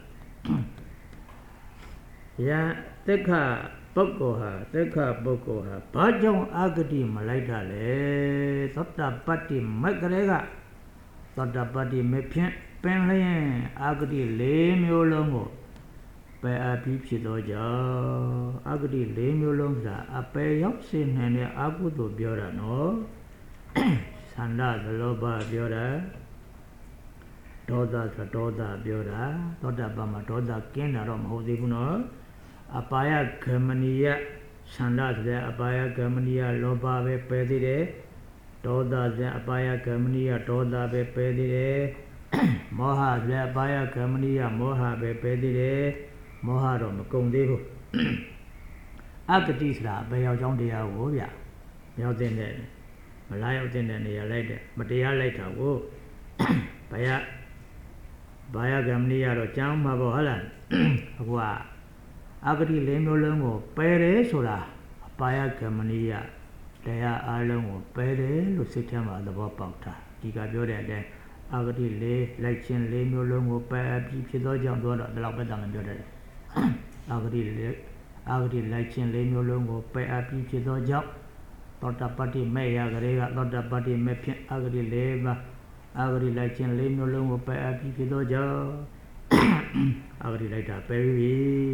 ယံသက္ခပုဂ္ဂိုလ်ဟာသက္ခပုဂ္ဂိုလ်ဟာဘာကြောင့်အာဂတိမလိုက်တာလဲသောတပတ္တိမက်ကလေးကသောတပတ္တိမဖြင့်ပင်လျင်အာဂတိ၄မျိုးလုံးကိုပယ်အပြီးဖြစ်သောကြောင့်အာဂတိ၄မျိုးလုံးသာအပယ်ရောက်စေနိုင်တဲ့အာဟုသို့ပြောတာနော်သန္တာသလောဘပြောတာဒေါသဆိုဒေါသပြောတာသောတပန်မှာဒေါသကင်းတာတော့မဟုတ်သေးဘူးနော်အပါယဂမနိယသန္တာဆိုတဲ့အပါယဂမနိယလောဘပဲပယ်သေးတယ်ဒေါသဆိုတဲ့အပါယဂမနိယဒေါသပဲပယ်သေးတယ်မောဟဆိုတဲ့အပါယဂမနိယမောဟပဲပယ်သေးတယ်မောဟတော့မကုန်သေးဘူးအဂတိဆိုတာဘယ်ရောက်ကြောင်းတရားကိုဗျရောက်တဲ့နဲ့မလားရောက်တဲ့နေရာလိုက်တဲ့မတရားလိုက်တာကိုဘယဘာယဂမနိယတော့ကြောင်းမှာပေါ့ဟုတ်လားအခုကအဂတိ၄မျိုးလုံးကိုပယ်တယ်ဆိုတာအပါယဂမနိယတရားအလုံးကိုပယ်တယ်လို့စိတ်ထဲမှာသဘောပေါက်တာဒီကပြောတဲ့အတိုင်းအဂတိ၄လိုက်ခြင်း၄မျိုးလုံးကိုပယ်ပြီးဖြစ်သောကြောင့်တော့ဒီလောက်ပဲတောင်ပြောတယ်အဂတိ၄အဂတိလိုက်ခြင်း၄မျိုးလုံးကိုပယ်ပြီးဖြစ်သောကြောင့်သောတပတ္တိမေယကလေးကသောတပတ္တိမေဖြင့်အဂတိ၄ပါးအဂတိလိုက်ခြင်း၄မျိုးလုံးကိုပယ်ပြီးဖြစ်သောကြောင့်အဂတိလိုက်တာပယ်ပြီ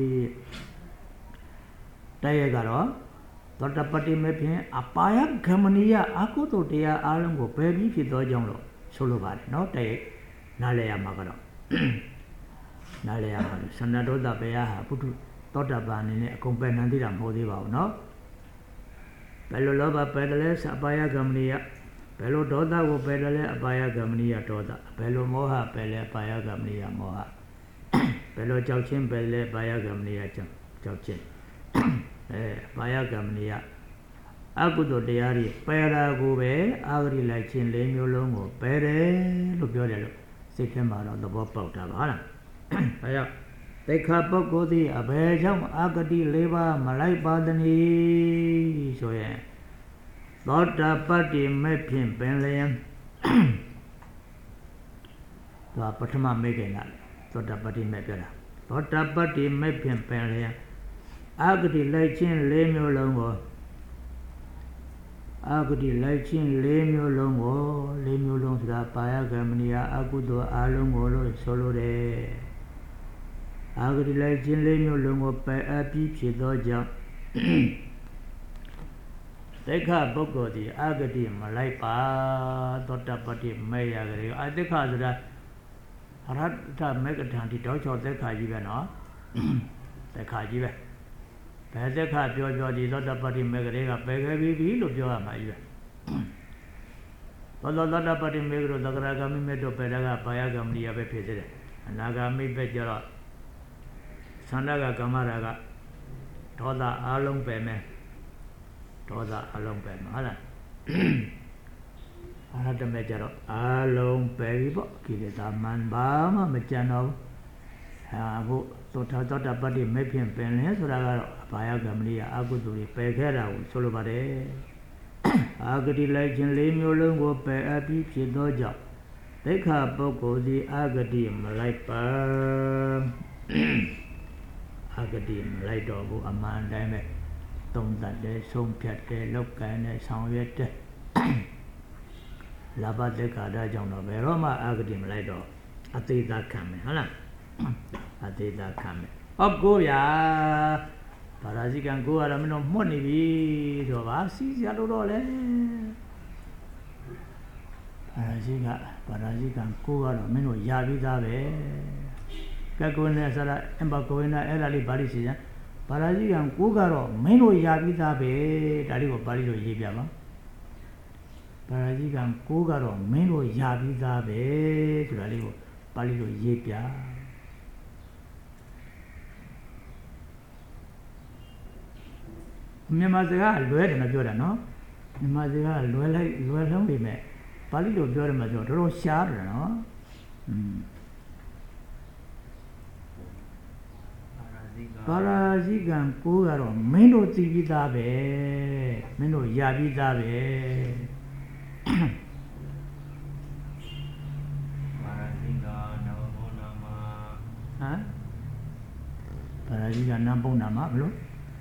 တရကတော့သောတပတ္တိမေဖြင့်အပါယဂမနိယအကုသိုလ်တရားအလုံးကိုပယ်ပြီးဖြစ်သောကြောင့်လို့ဆိုလိုပါတယ်နော်တရနားလည်ရမှာကတော့နားလည်ရမှာဆန္ဒဒေါသဘယဟာပုထုသောတပန်အနေနဲ့အကုန်ပယ်နိုင်သေးတာမဟုတ်သေးပါဘူးနော်ဘယ်လိုလောဘပယ်တယ်လဲအပါယဂမနိယဘယ်လိုဒေါသကိုပယ်တယ်လဲအပါယဂမနိယဒေါသဘယ်လိုမောဟပယ်လဲအပါယဂမနိယမောဟဘယ်လိုကြောက်ချင်းပယ်လဲအပါယဂမနိယကြောက်ကြောက်ချင်းအဲအပါယဂမနိယအကုသိုလ်တရားတွေပယ်တာကိုပဲအာဂတိလိုက်ခြင်း၄မျိုးလုံးကိုပယ်တယ်လို့ပြောတယ်လို့စိတ်ထဲမှာတော့သဘောပေါက်တာပါဟုတ်လားအဲကြောင့်သိက္ခာပုဂ္ဂိုလ်သည်အဘယ်ကြောင့်အာဂတိ၄ပါးမလိုက်ပါသနည်းဆိုရင်သောတာပတ္တိမဲ့ဖြင့်ပင်လျင်ဒါပထမမေကေနာသောတာပတ္တိမဲ့ပြောတာသောတာပတ္တိမဲ့ဖြင့်ပင်လျင်အာဂတိလိုက်ခြင်း၄မျိုးလုံးကိုအာဂတိလိုက်ခြင်း၄မျိုးလုံးကို၄မျိုးလုံးဆိုတာပါယဂမနိယအကုသိုလ်အလုံးကိုလို့ဆိုလိုတယ်အာဂတိလိုက်ခြင်း၄မျိုးလုံးကိုပယ်အပ်ပြီးဖြစ်သောကြောင့်သိက္ခာပုဂ္ဂိုလ်သည်အာဂတိမလိုက်ပါသောတပတ္တိမေယကလေးအသိက္ခာဆိုတာအရဟတမေကထံဒီတောချောသိက္ခာကြီးပဲနော်သိက္ခာကြီးပဲဘယ်သက်ခပြောပြောဒီသောတပတ္တိမေကလေးကပယ်ခဲ့ပြီလို့ပြောရမှာကြီးပဲသောသောသောတပတ္တိမေကလို့သကရာဂမိမေတို့ပယ်တာကဘာယဂမနိယပဲဖြစ်စေတယ်အနာဂမိပဲကြတော့သန္တာကကမ္မရာကဒေါသအလုံးပယ်မယ်ဒေါသအလုံးပယ်မှာဟုတ်လားအရဟတမေကြတော့အလုံးပယ်ပြီပေါ့ကိလေသာမှန်ပါမှမကြံတော့အခုသောတာသောတာပတ္တိမဲ့ဖြင့်ပင်လဲဆိုတာကတော့အဘာယကမ္မလိကအကုသိုလ်တွေပယ်ခဲ့တာကိုဆိုလိုပါတယ်အာဂတိလိုက်ခြင်းလေးမျိုးလုံးကိုပယ်အပ်ပြီးဖြစ်သောကြောင့်ဒိဋ္ဌာပုဂ္ဂိုလ်သည်အာဂတိမလိုက်ပါအာဂတိမလိုက်တော့ဘူးအမှန်တိုင်းပဲသုံးသပ်တယ်ဆုံးဖြတ်တယ်လောက်ကံနဲ့ဆောင်ရွက်တယ်လာဘဒိဋ္ဌာဒါကြောင့်တော့ဘယ်တော့မှအာဂတိမလိုက်တော့အသေးသာခံမယ်ဟုတ်လားအသေးသာခံမယ်ဟုတ်ကိုဗျာပါရာဇိကံကိုကတော့မင်းတို့မှုတ်နေပြီဆိုတော့ဗာစီးစရာလို့တော့လေပါရာဇိကပါရာဇိကံကိုကတော့မင်းတို့ရပြီးသားပဲကကုနဲ့ဆရာအင်ဘကိုနဲ့အဲ့ဒါလေးပါဠိစီရင်ပါရာဇိကံကိုကတော့မင်းတို့ရပြီးသားပဲဒါလေးကိုပါဠိလိုရေးပြပါပါရာဇိကံကိုကတော့မင်းတို့ရပြီးသားပဲဆိုတာလေးကိုပါဠိလိုရေးပြမြန်မာစကားလွဲတယ်မပြောတာနော်မြန်မာစကားလွဲလိုက်လွဲလုံးပေမဲ့ပါဠိလိုပြောတယ်မှာဆိုတော့တော်တော်ရှားတယ်နော်อืมပါရာဇိကံကိုကတော့မင်းတို့သိပြီးသားပဲမင်းတို့ရပြီးသားပဲပါရာဇိကနဝမောနာမဟမ်ပါရာဇိကနံပုံနာမဘလို့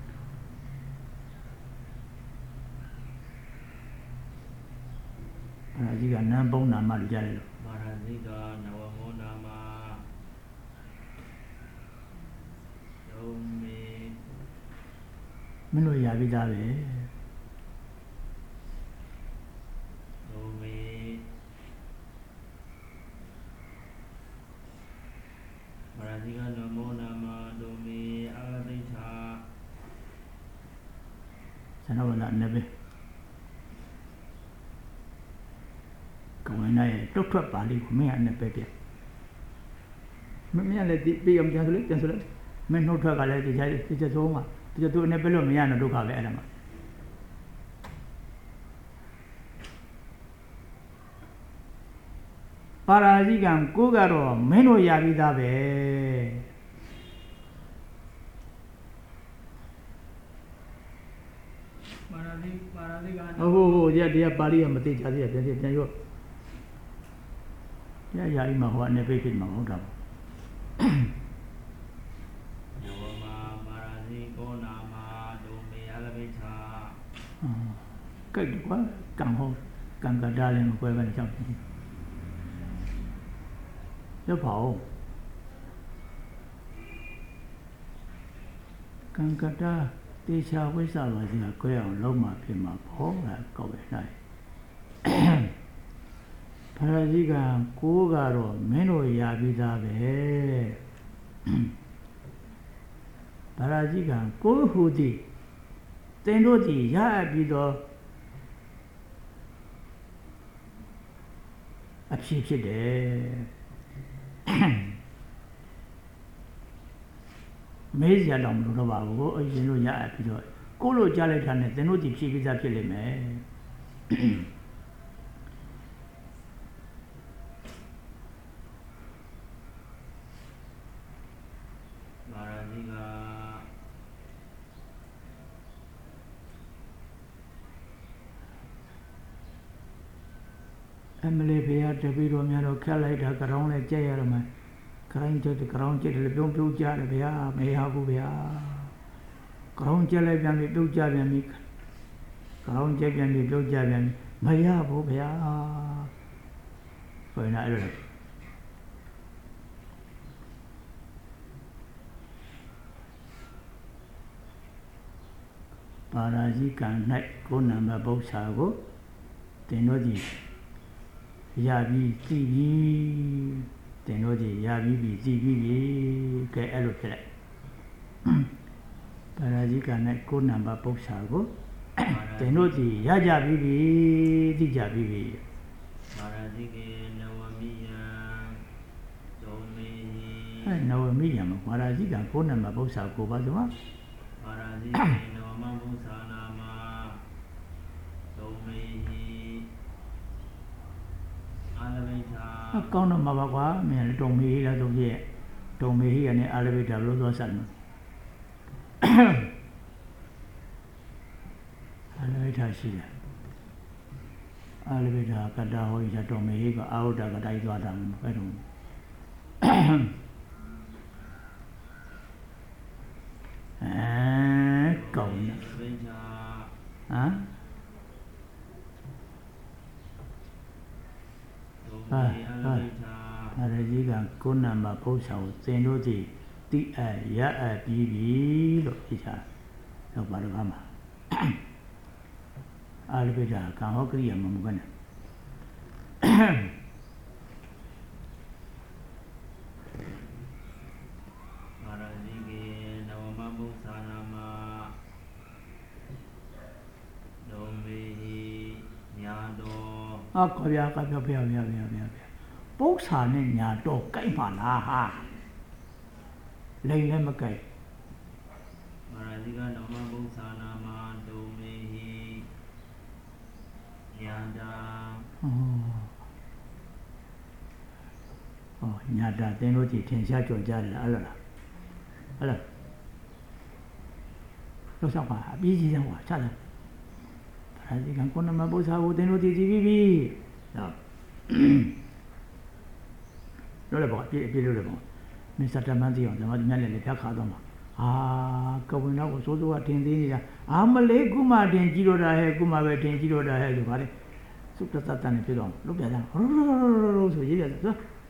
ပါရာဇိကနံပုံနာမလို့ကြားတယ်လို့ပါရာဇိကနဝမောနာမဒုံမေမင်းတို့ရပြီးသားပဲဒုံမေပါရာဇိကနဝမောနာမဒုံမေအာဂတိချာဆန္ဒဝန္ဒအနေပဲကဝိနရဲ့တုတ်ထွက်ပါဠိကိုမင်းအနေပဲပြမင်းလည်းဒီပြအောင်ပြန်ဆိုလေပြန်ဆိုလေမင်းနှုတ်ထွက်ကလည်းဒီချာဒီချာသုံးမှာဒီချာသူအနေပဲလို့မရတော့ဒုက္ခပဲအဲ့ဒါမှာပါရာဇိကံကိုကတော့မင်းတို့ရပြီးသားပဲပါရာဇိပါရာဇိကဟုတ်ဟုတ်ဟုတ်ဒီကပါဠိကမသိချာသေးတယ်ပြန်ပြန်ပြန်ရောရရအိမ်မှာဟောအနေပဲဖြစ်မှာဟုတ်တာနဝမပါရာဇိကောနာမဒုံမေအာဂတိချာကဲ့ကွာကံဟောကံကတားလည်းမကွဲပဲကြောက်တယ်ရောက်ပါဦးကံကတာတေချာဝိသပါစီကကွဲအောင်လုံးမှဖြစ်မှာပေါ့ကကောက်ပဲနိုင်ပါရာဇိကကိုးကတော့မင်းတို့ရပြီးသားပဲပါရာဇိကကိုးဟူသည်သင်တို့သည်ရပြီးတော့အဖြစ်ဖြစ်တယ်မေးစရာတော့မလိုတော့ပါဘူးအရင်တို့ရပြီးတော့ကိုးလို့ကြားလိုက်တာနဲ့သင်တို့ဒီဖြစ်ပြီးသားဖြစ်လိမ့်မယ်ပါရာဇိကအမလေးဖေရတပီတော်များတော့ခက်လိုက်တာကြောင်းနဲ့ကြက်ရတော့မှခိုင်းတဲ့ကြောင်းကြက်တယ်ပြုံးပြုံးကြတယ်ဗျာမရဘူးဗျာကြောင်းကြက်လိုက်ပြန်ပြီးပြုံးကြပြန်ပြီးကြောင်းကြက်ပြန်ပြီးပြုံးကြပြန်ပြီးမရဘူးဗျာဆိုရင်အဲ့လိုပါရာဇိကံ၌ကိုယ်နံပါတ်ပု္ပ္ပာကိုတင်တို့ကြည့်ရပြီးသိပြီတင်တို့ကြည့်ရပြီးပြီသိပြီကဲအဲ့လိုဖြစ်လိုက်ပါရာဇိကံ၌ကိုယ်နံပါတ်ပု္ပ္ပာကိုတင်တို့ကြည့်ရကြပြီးပြီသိကြပြီးပြီပါရာဇိကေနဝမိယံဒုံမေဟဲ့နဝမိယံပါရာဇိကံကိုယ်နံပါတ်ပု္ပ္ပာကိုပါဆိုပါပါရာဇိကေနဝမဘုသာနာမဒုံမေအာလမိသာကောင်းတော့မှာပါကွာမင်းလည်းတုံမေးလားတုံးရဲ့တုံမေဟိကနေအာလဘိတာဘလို့သွားဆက်လို့အာလဘိတာရှိတယ်အာလဘိတာကတ္တဟောဤတုံမေဟိကအာဟုတကတိုင်းသွားတာမပဲတော့အဲကောင်းတယ်ဟမ်ဟာဟာဒါရကြီးကကိုယ်နာမှာပု္ပ္ပာကိုသင်တို့သည်တိအပ်ရအပ်ပြီးပြီလို့ပြချာတော့ဘာလို့ကမှာအာလဘိတာကံဟောကရိယာမမကနဲ့မာရဇိကေနဝမဘုသာနာမဒုံမေဟိညာတော်အာကဗျာကဗျာဗျာဗျာဗျာဗျာပု္ပ္ပာနဲ့ညာတော့ကြိုက်ပါလားဟာလိန်လည်းမကြိုက်မာရဇိကနဝမဘုသာနာမဒုံမေဟိညာတာဩဩညာတာသင်တို့ကြည့်ထင်ရှားကြော်ကြတယ်လားအဲ့လိုလားအဲ့လိုလောက်ဆောက်ပါအပြီးကြီးစမ်းပါချတယ်မာရဇိကကိုယ်နမပု္ပ္ပာကိုသင်တို့ကြည့်ကြည့်ပြီးပြီဟုတ်လို့လည်းပေါ့အပြည့်အပြည့်လို့လည်းပေါ့မစ္စတာတမန်တီအောင်ကျွန်တော်ဒီမြတ်လည်းလည်းဖြတ်ခါတော့မှာအာကဝင်တော့ကိုစိုးစိုးကတင်သေးနေတာအာမလေးကုမတင်ကြည့်တော့တာဟဲ့ကုမပဲတင်ကြည့်တော့တာဟဲ့ဆိုပါလေစုတတတန်နဲ့ဖြစ်တော့လုတ်ပြကြရောရောဆိုရေးပြဆို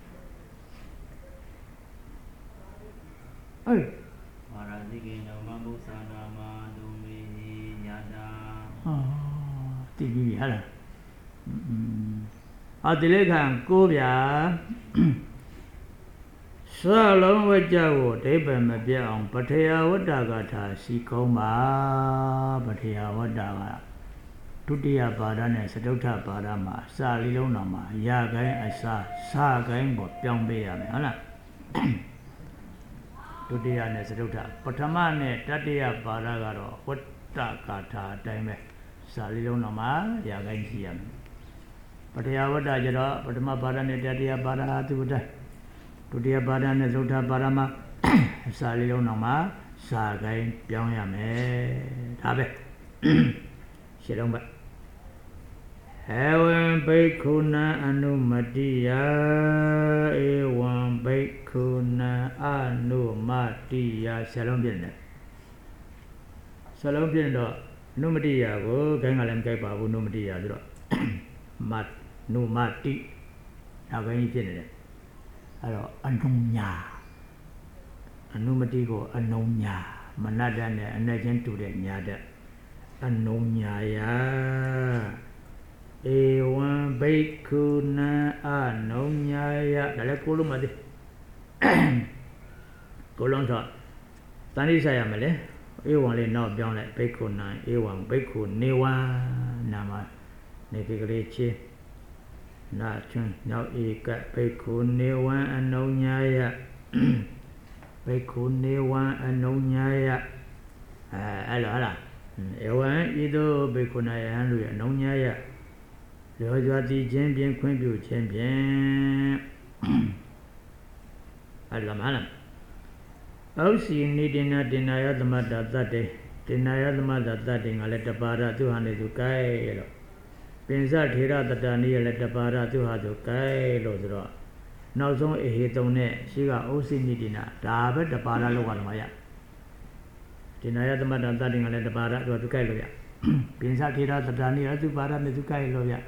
အေးမာရဇိကေနဝမဘုသာနာမဒုံမေဟိညာတာဟာတည်ပြီဟာလားอืมဟာဒီလေခံကိုဗျာစလုံးဝကြကိုဒိဗ္ဗံမပြတ်အောင်ပထေယဝတ္တကထာစီကုံးပါပထေယဝတ္တကဒုတိယပါဒနဲ့စတုထပါဒမှာစာလေးလုံးတော်မှာရာခိုင်းအစာစာခိုင်းပေါ်ပြောင်းပေးရမယ်ဟုတ်လားဒုတိယနဲ့စတုထပထမနဲ့တတိယပါဒကတော့ဝတ္တကထာအတိုင်းပဲစာလေးလုံးတော်မှာရာခိုင်းရှိရမယ်ပထေယဝတ္တကျတော့ပထမပါဒနဲ့တတိယပါဒဟာသူ့တိုင်းဒုတိယပါဒနဲ့သုဒ္ဓပါဒမှာစာလေးလုံးတော်မှာစာကိုင်းပြောင်းရမယ်ဒါပဲရှင်းတော့ပဲဟေဝံဘိက္ခုနံအနုမတိယဧဝံဘိက္ခုနံအနုမတိယဆလုံးပြည့်တယ်ဆလုံးပြည့်တော့နုမတိယကိုခိုင်းကလည်းမကြိုက်ပါဘူးနုမတိယဆိုတော့မတ်နုမတိဒါခိုင်းကြီးဖြစ်နေတယ်အဲ့တော့အနုညာအနုမတိကိုအနုညာမနတ္တနဲ့အနက်ချင်းတူတဲ့ညာတဲ့အနုညာယဧဝံဘိက္ခုနံအနုညာယဒါလည်းကိုလုံးမသိကိုလုံးဆိုတန်ဋိဆိုင်ရမလဲဧဝံလေးနောက်ပြောင်းလိုက်ဘိက္ခုနံဧဝံဘိက္ခုနေဝံနာမနေတိကလေးချင်းနာချွန်းနောက်ဧကဘိက္ခုနေဝံအနုညာယဘိက္ခုနေဝံအနုညာယအဲအဲ့လိုဟာလားဧဝံဤသို့ဘိက္ခုနာယဟံလူရဲ့အနုညာယရောကြွားတည်ခြင်းဖြင့်ခွင့်ပြုခြင်းဖြင့်အဲ့လိုမှလားအောက်စီနိတိနာတင်နာယသမတ္တတတ္တေတင်နာယသမတ္တတတ္တေငါလည်းတပါရသူဟာနေသူကဲလို့ပင်စထေရတတနိယလည်းတပါရသူဟာသူကဲလို့ဆိုတော့နောက်ဆုံးအဟေတုံနဲ့ရှိကဩစိနိတိနာဒါပဲတပါရလောက်ကတော့မရတင်နာယသမတ္တတတ္တေငါလည်းတပါရသူဟာသူကဲလို့ရပင်စထေရတတနိယသူပါရနဲ့သူကဲလို့ရ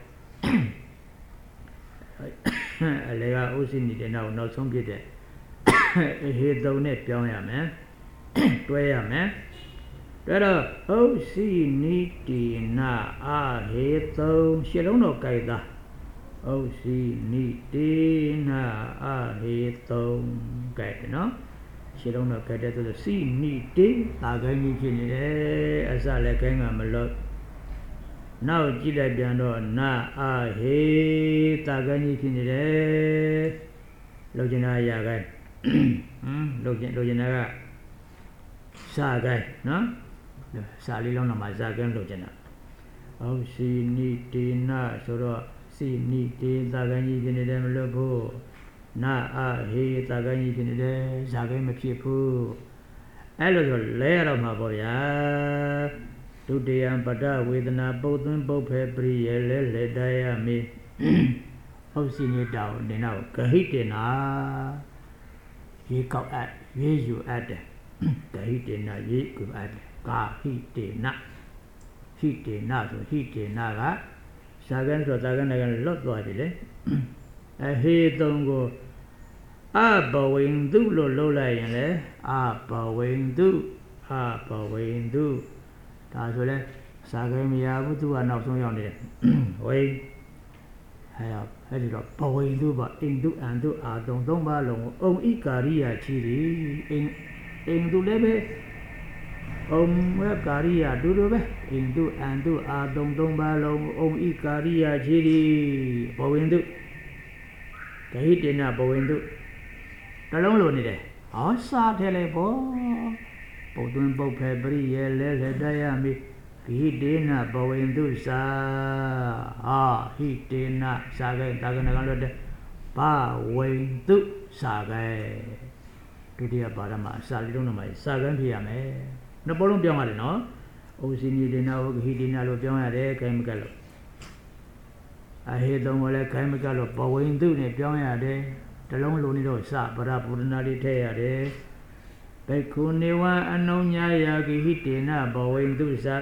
အလေကဥစိနိတေနောက်နောက်ဆုံးဖြစ်တဲ့အဟေတုံနဲ့ပြောင်းရမယ်တွဲရမယ်တွဲတော့ဥစိနိတေနာအဟေတုံရှင်းလုံးတော့ကြိုက်တာဥစိနိတေနာအဟေတုံကြိုက်တယ်နော်ရှင်းလုံးတော့ကြိုက်တဲ့ဆိုစိနိတေတာခိုင်းကြီးဖြစ်နေတယ်အစလည်းခိုင်းကမလို့နောက်ကြည့်လိုက်ပြန်တော့နာအဟေတာခိုင်းကြီးဖြစ်နေတယ်လောက်ကျင်တာရခိုင်းဟမ်လောက်ကျင်လောက်ကျင်တာကစာခိုင်းနော်စာလေးလုံးတော့မှဇာကင်းလောက်ကျင်တာဩစီနိတေနဆိုတော့စီနိတေတာခိုင်းကြီးဖြစ်နေတယ်မလို့ဘူးနာအာဟေသာကိုင်းကြီးဖြစ်နေတယ်ဇာကိုင်းမဖြစ်ဘူးအဲ့လိုဆိုလဲရတော့မှာပေါ့ဗျာဒုတိယပတ္တဝေဒနာပုတ်သွင်းပုတ်ဖဲပရိယေလဲလဲတယမေဟုတ်စီနေတောင်းနေတော့ဂဟိတေနာရေကောက်အပ်ရေယူအပ်တယ်ဂဟိတေနာရေကူအပ်တယ်ကာဟိတေနာဟိတေနာဆိုဟိတေနာကဇာကန်ဆိုဇာကန်ကလွတ်သွားပြီလေအဟေတုံကိုအဘဝိန္တုလို့လှုပ်လိုက်ရင်လေအဘဝိန္တုအဘဝိန္တုဒါဆိုလဲဇာကန်မရဘူးသူကနောက်ဆုံးရောက်နေတယ်ဝိဟဲ့အဲ့ဒီတော့ဘဝိန္တုပါအိန္တုအန္တုအာတုံသုံးပါလုံးကိုအုံဣကာရိယာချီရီအိန္အိန္တုလည်းပဲအုံဝဲကာရိယာတူတူပဲအိန္တုအန္တုအာတုံသုံးပါလုံးအုံဣကာရိယာချီရီဘဝိန္တုဂဟိတေနဘဝိန္တုတလုံးလိုနေတယ်ဟောစားတယ်လေဘောပုတ်သွင်းပုတ်ဖဲပရိယေလဲလဲတယမိဂဟိတေနဘဝိန္တုသာဟာဟိတေနစာကဲတာကနကလွတ်တဲ့ဘဝိန္တုစာကဲဒုတိယပါရမစာလေးလုံးမှာစာကဲဖြစ်ရမယ်နှစ်ပေါ်လုံးပြောင်းရတယ်နော်ဩစီနီတေနဝဂဟိတေနလို့ပြောင်းရတယ်ခိုင်မကလို့အဟေတုံကိုလည်းခိုင်မကလို့ဘဝိန္တုနဲ့ပြောင်းရတယ်တလုံးလုံးနေတော့စပရပုရဏလေးထည့်ရတယ်ဘိက္ခုနေဝံအနုညာယာဂိဟိတေနဘဝိန္တုသ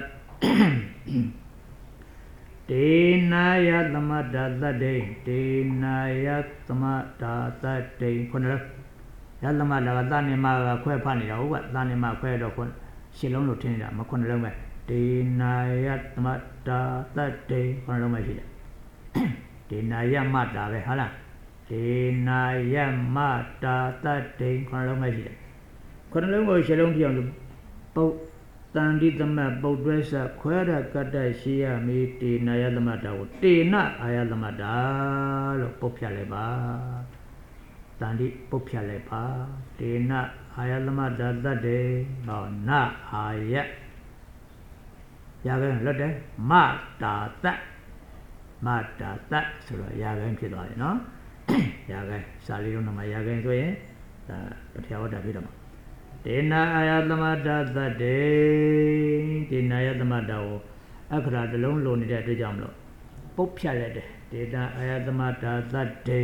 တေနာယသမတ္တသတ္တိတေနာယသမတ္တသတ္တိခုနကယသမတ္တကသနေမကခွဲဖတ်နေတာဟုတ်ကသနေမခွဲတော့ခုရှင်းလုံးလို့ထင်နေတာမခုနလုံးပဲတေနာယသမတ္တသတ္တိခုနလုံးပဲရှိတယ်တေနာယမတ္တာပဲဟုတ်လားတေနာယမတ္တာသတ္တိခုနလုံးပဲရှိတယ်ခုနလုံးကိုရှင်းလုံးပြအောင်လို့ပုတ်တန်ဒီသမတ်ပုတ်တွဲစခွဲရကတ္တရှိရမေတေနာယသမတ္တာကိုတေနအာယသမတ္တာလို့ပုတ်ဖြတ်လိုက်ပါတန်ဒီပုတ်ဖြတ်လိုက်ပါတေနအာယသမတ္တာတတ်တယ်ဟောနအာယရကဲလွတ်တယ်မတာတတ်မတာတတ်ဆိုတော့ရကဲဖြစ်သွားတယ်နော်ရကဲစာလေးလုံးမှာရကဲဆိုရင်ဒါပထယဝတ္တဖြစ်တော့မှာတေနာအာယသမတ္တသတ္တေတေနာယသမတ္တကိုအခရာတစ်လုံးလိုနေတဲ့အတွက်ကြောင့်မလို့ပုတ်ဖြတ်လိုက်တယ်တေနာအာယသမတ္တသတ္တေ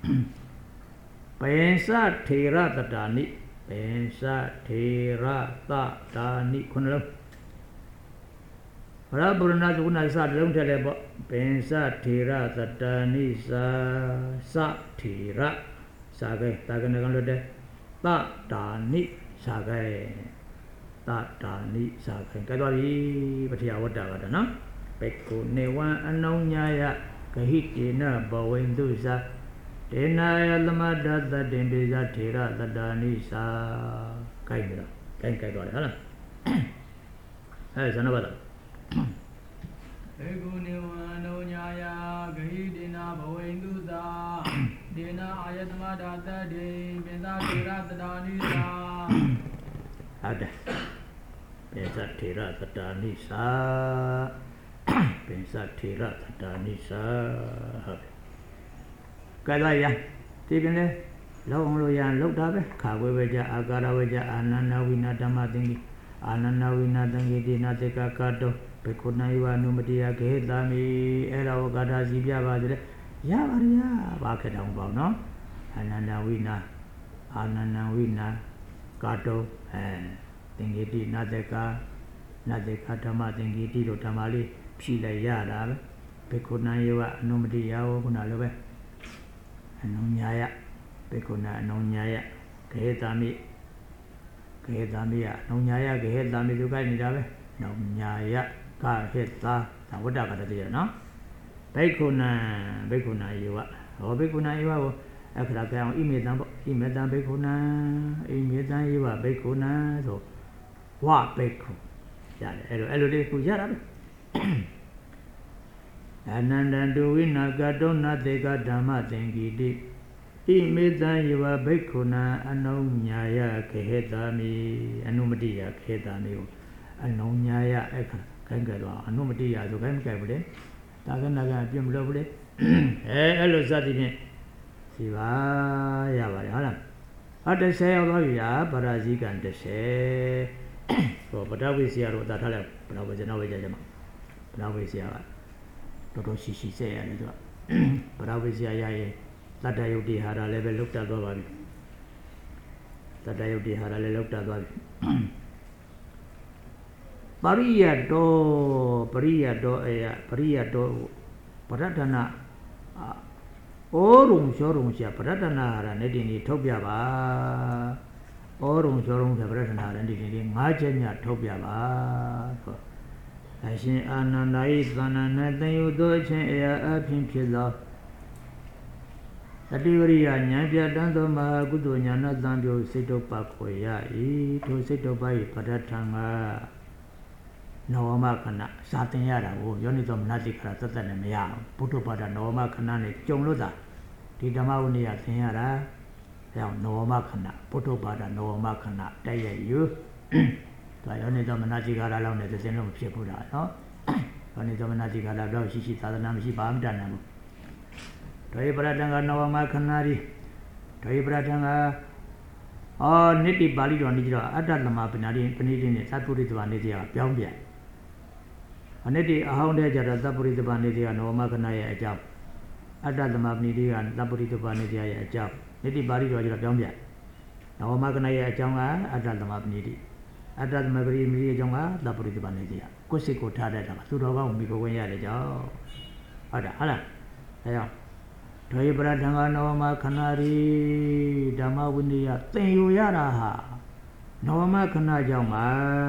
ပေစထေရတတာနိပေစထေရတတာနိခုနလုံးဗရပုရဏသုဏစတစ်လုံးထည့်လိုက်ပေါ့ပေစထေရတတာနိသာစထေရစာကဲတာကနကံလို့တဲ့တတာနိစာကဲတတာနိစာကဲကြသွားပြီပထယဝတ္တကတော့နော်ဘေကုနေဝံအနုညာယဂဟိတေနဘဝိန္တုသာတေနာယသမတ္တသတ္တေပိဇထေရတတာနိစာကြိုက်ပြီလားကြိုက်ကြိုက်သွားတယ်ဟုတ်လားအဲဇနဘတ်ဘေကုနေဝံအနုညာယဂဟိတေနဘဝိန္တုသာတေနာအာယသမတ္တသတ္တေပိဇထေရတတာနိစာဟုတ်တယ်ပိဇထေရတတာနိစာပိဇထေရတတာနိစာဟုတ်တယ်ကဲလိုက်ရဒီပြင်လဲလောက်အောင်လို့ရလောက်တာပဲခါဝဲဝဲကြအာကာရဝဲကြအာနန္ဒဝိနာဓမ္မသင်္ကိအာနန္ဒဝိနာသင်္ကိတိနာတေကကတောဘေကုဏယဝနုမတိယခေတာမိအဲ့ဒါကိုကာထာစီပြပါသေးတယ်ရပါရဘာခက်တောင်ပေါ့နော်အာနန္ဒဝိနာအာနန္ဒဝိနာကာတောအဲသင်္ကိတိနာတေကနာတေကဓမ္မသင်္ကိတိလို့ဓမ္မလေးဖြည့်လိုက်ရတာပဲဘေကုဏယဝအနုမတိယဝခုနလိုပဲအနုညာယဘေကုဏအနုညာယခေတာမိခေတာမိယအနုညာယခေတာမိသူကနေတာပဲအနုညာယကဟေတာသဝတ္တကတည်းကနော်ဘိက္ခုနံဘိက္ခုနယေဝဟောဘိက္ခုနယေဝကိုအခရာပြောင်းဣမေတံပေါ့ဣမေတံဘိက္ခုနံဣမေတံယေဝဘိက္ခုနံဆိုဝဘိက္ခုရတယ်အဲ့လိုအဲ့လိုလေးခုရတာပဲအနန္တတုဝိနာကတောနာတေကဓမ္မသင်္ကိတိဣမေတံယေဝဘိက္ခုနံအနုညာယခေတာမိအနုမတိယခေတာမိကိုအနုညာယအခရာခိုင်းကြတော့အနုမတိယဆိုခိုင်းမကြိုက်ဘူးလေတာကနာကပြင်မလို့ဘူးလေအဲအဲ့လိုစသည်ဖြင့်စီပါရပါတယ်ဟုတ်လားအတဆယ်ရောက်သွားပြီလားပရာဇိကံတစ်ဆယ်ဟောပထဝီဆရာတို့အသာထားလိုက်ဘယ်တော့ပဲကျွန်တော်ပဲကြကြမှာပထဝီဆရာကတော်တော်ရှိရှိဆက်ရတယ်သူကပထဝီဆရာရရင်တတ္တယုတ်တိဟာရလည်းပဲလောက်တတ်သွားပါပြီတတ္တယုတ်တိဟာရလည်းလောက်တတ်သွားပြီပရိယတောပရိယတောအယပရိယတောပရဒနာဩရုံရှောရုံရှာပရဒနာဟာရနဲ့ဒီနေ့ထုတ်ပြပါဩရုံရှောရုံရှာပရဒနာဟာရဒီနေ့ငါးချက်ညထုတ်ပြပါဆိုအရှင်အာနန္ဒာ၏သန္နနဲ့သင်ယူသောအခြင်းအရာအဖြစ်ဖြစ်သောတတိဝရိယဉာဏ်ပြတန်းသောမဟာကုသိုလ်ဉာဏသံပြုစိတ်တုပ္ပခွေရ၏ထိုစိတ်တုပ္ပ၏ပဋ္ဌထံကနောဝမခဏစာသင်ရတာကိုယောနိသောမနတိခရသတ်တတ်နဲ့မရအောင်ဘုဒ္ဓဘာသာနောဝမခဏနဲ့ကြုံလို့သာဒီဓမ္မဝိနည်းသင်ရတာအဲအောင်နောဝမခဏဘုဒ္ဓဘာသာနောဝမခဏတိုက်ရယူဒါယောနိသောမနတိခရလောက်နဲ့သင်လို့မဖြစ်ဘူးလားနော်ယောနိသောမနတိခရလောက်ရှိရှိသာသနာမရှိပါမှတတ်နိုင်ဘူးဒွေပရတံကနောဝမခဏရီဒွေပရတံကအော်နိတိပါဠိတော်နေကြတော့အတ္တသမပဏာတိပဏိတိနဲ့သတ္ပုရိသဘာနေတရားပြောင်းပြန်အနိတိအဟောင်းတဲ့ကြတော့သတ္ပုရိသဘာနေတရားနောဝမခဏရဲ့အကြောင်းအတ္တသမပဏိတိကသတ္ပုရိသဘာနေတရားရဲ့အကြောင်းနိတိပါဠိတော်ကြတော့ပြောင်းပြန်နောဝမခဏရဲ့အကြောင်းကအတ္တသမပဏိတိအတ္တသမပဏိတိအကြောင်းကသတ္ပုရိသဘာနေတရားကိုယ်စိတ်ကိုထားတဲ့တာကသူတော်ကောင်းမိကိုဝင်ရတဲ့ကြောင့်ဟုတ်တာဟုတ်လားအဲကြောင့်ဒွေပရထံကနောမခဏရီဓမ္မဝိနည်းသင်ယူရတာဟာနောမခဏကြောင့်ပါ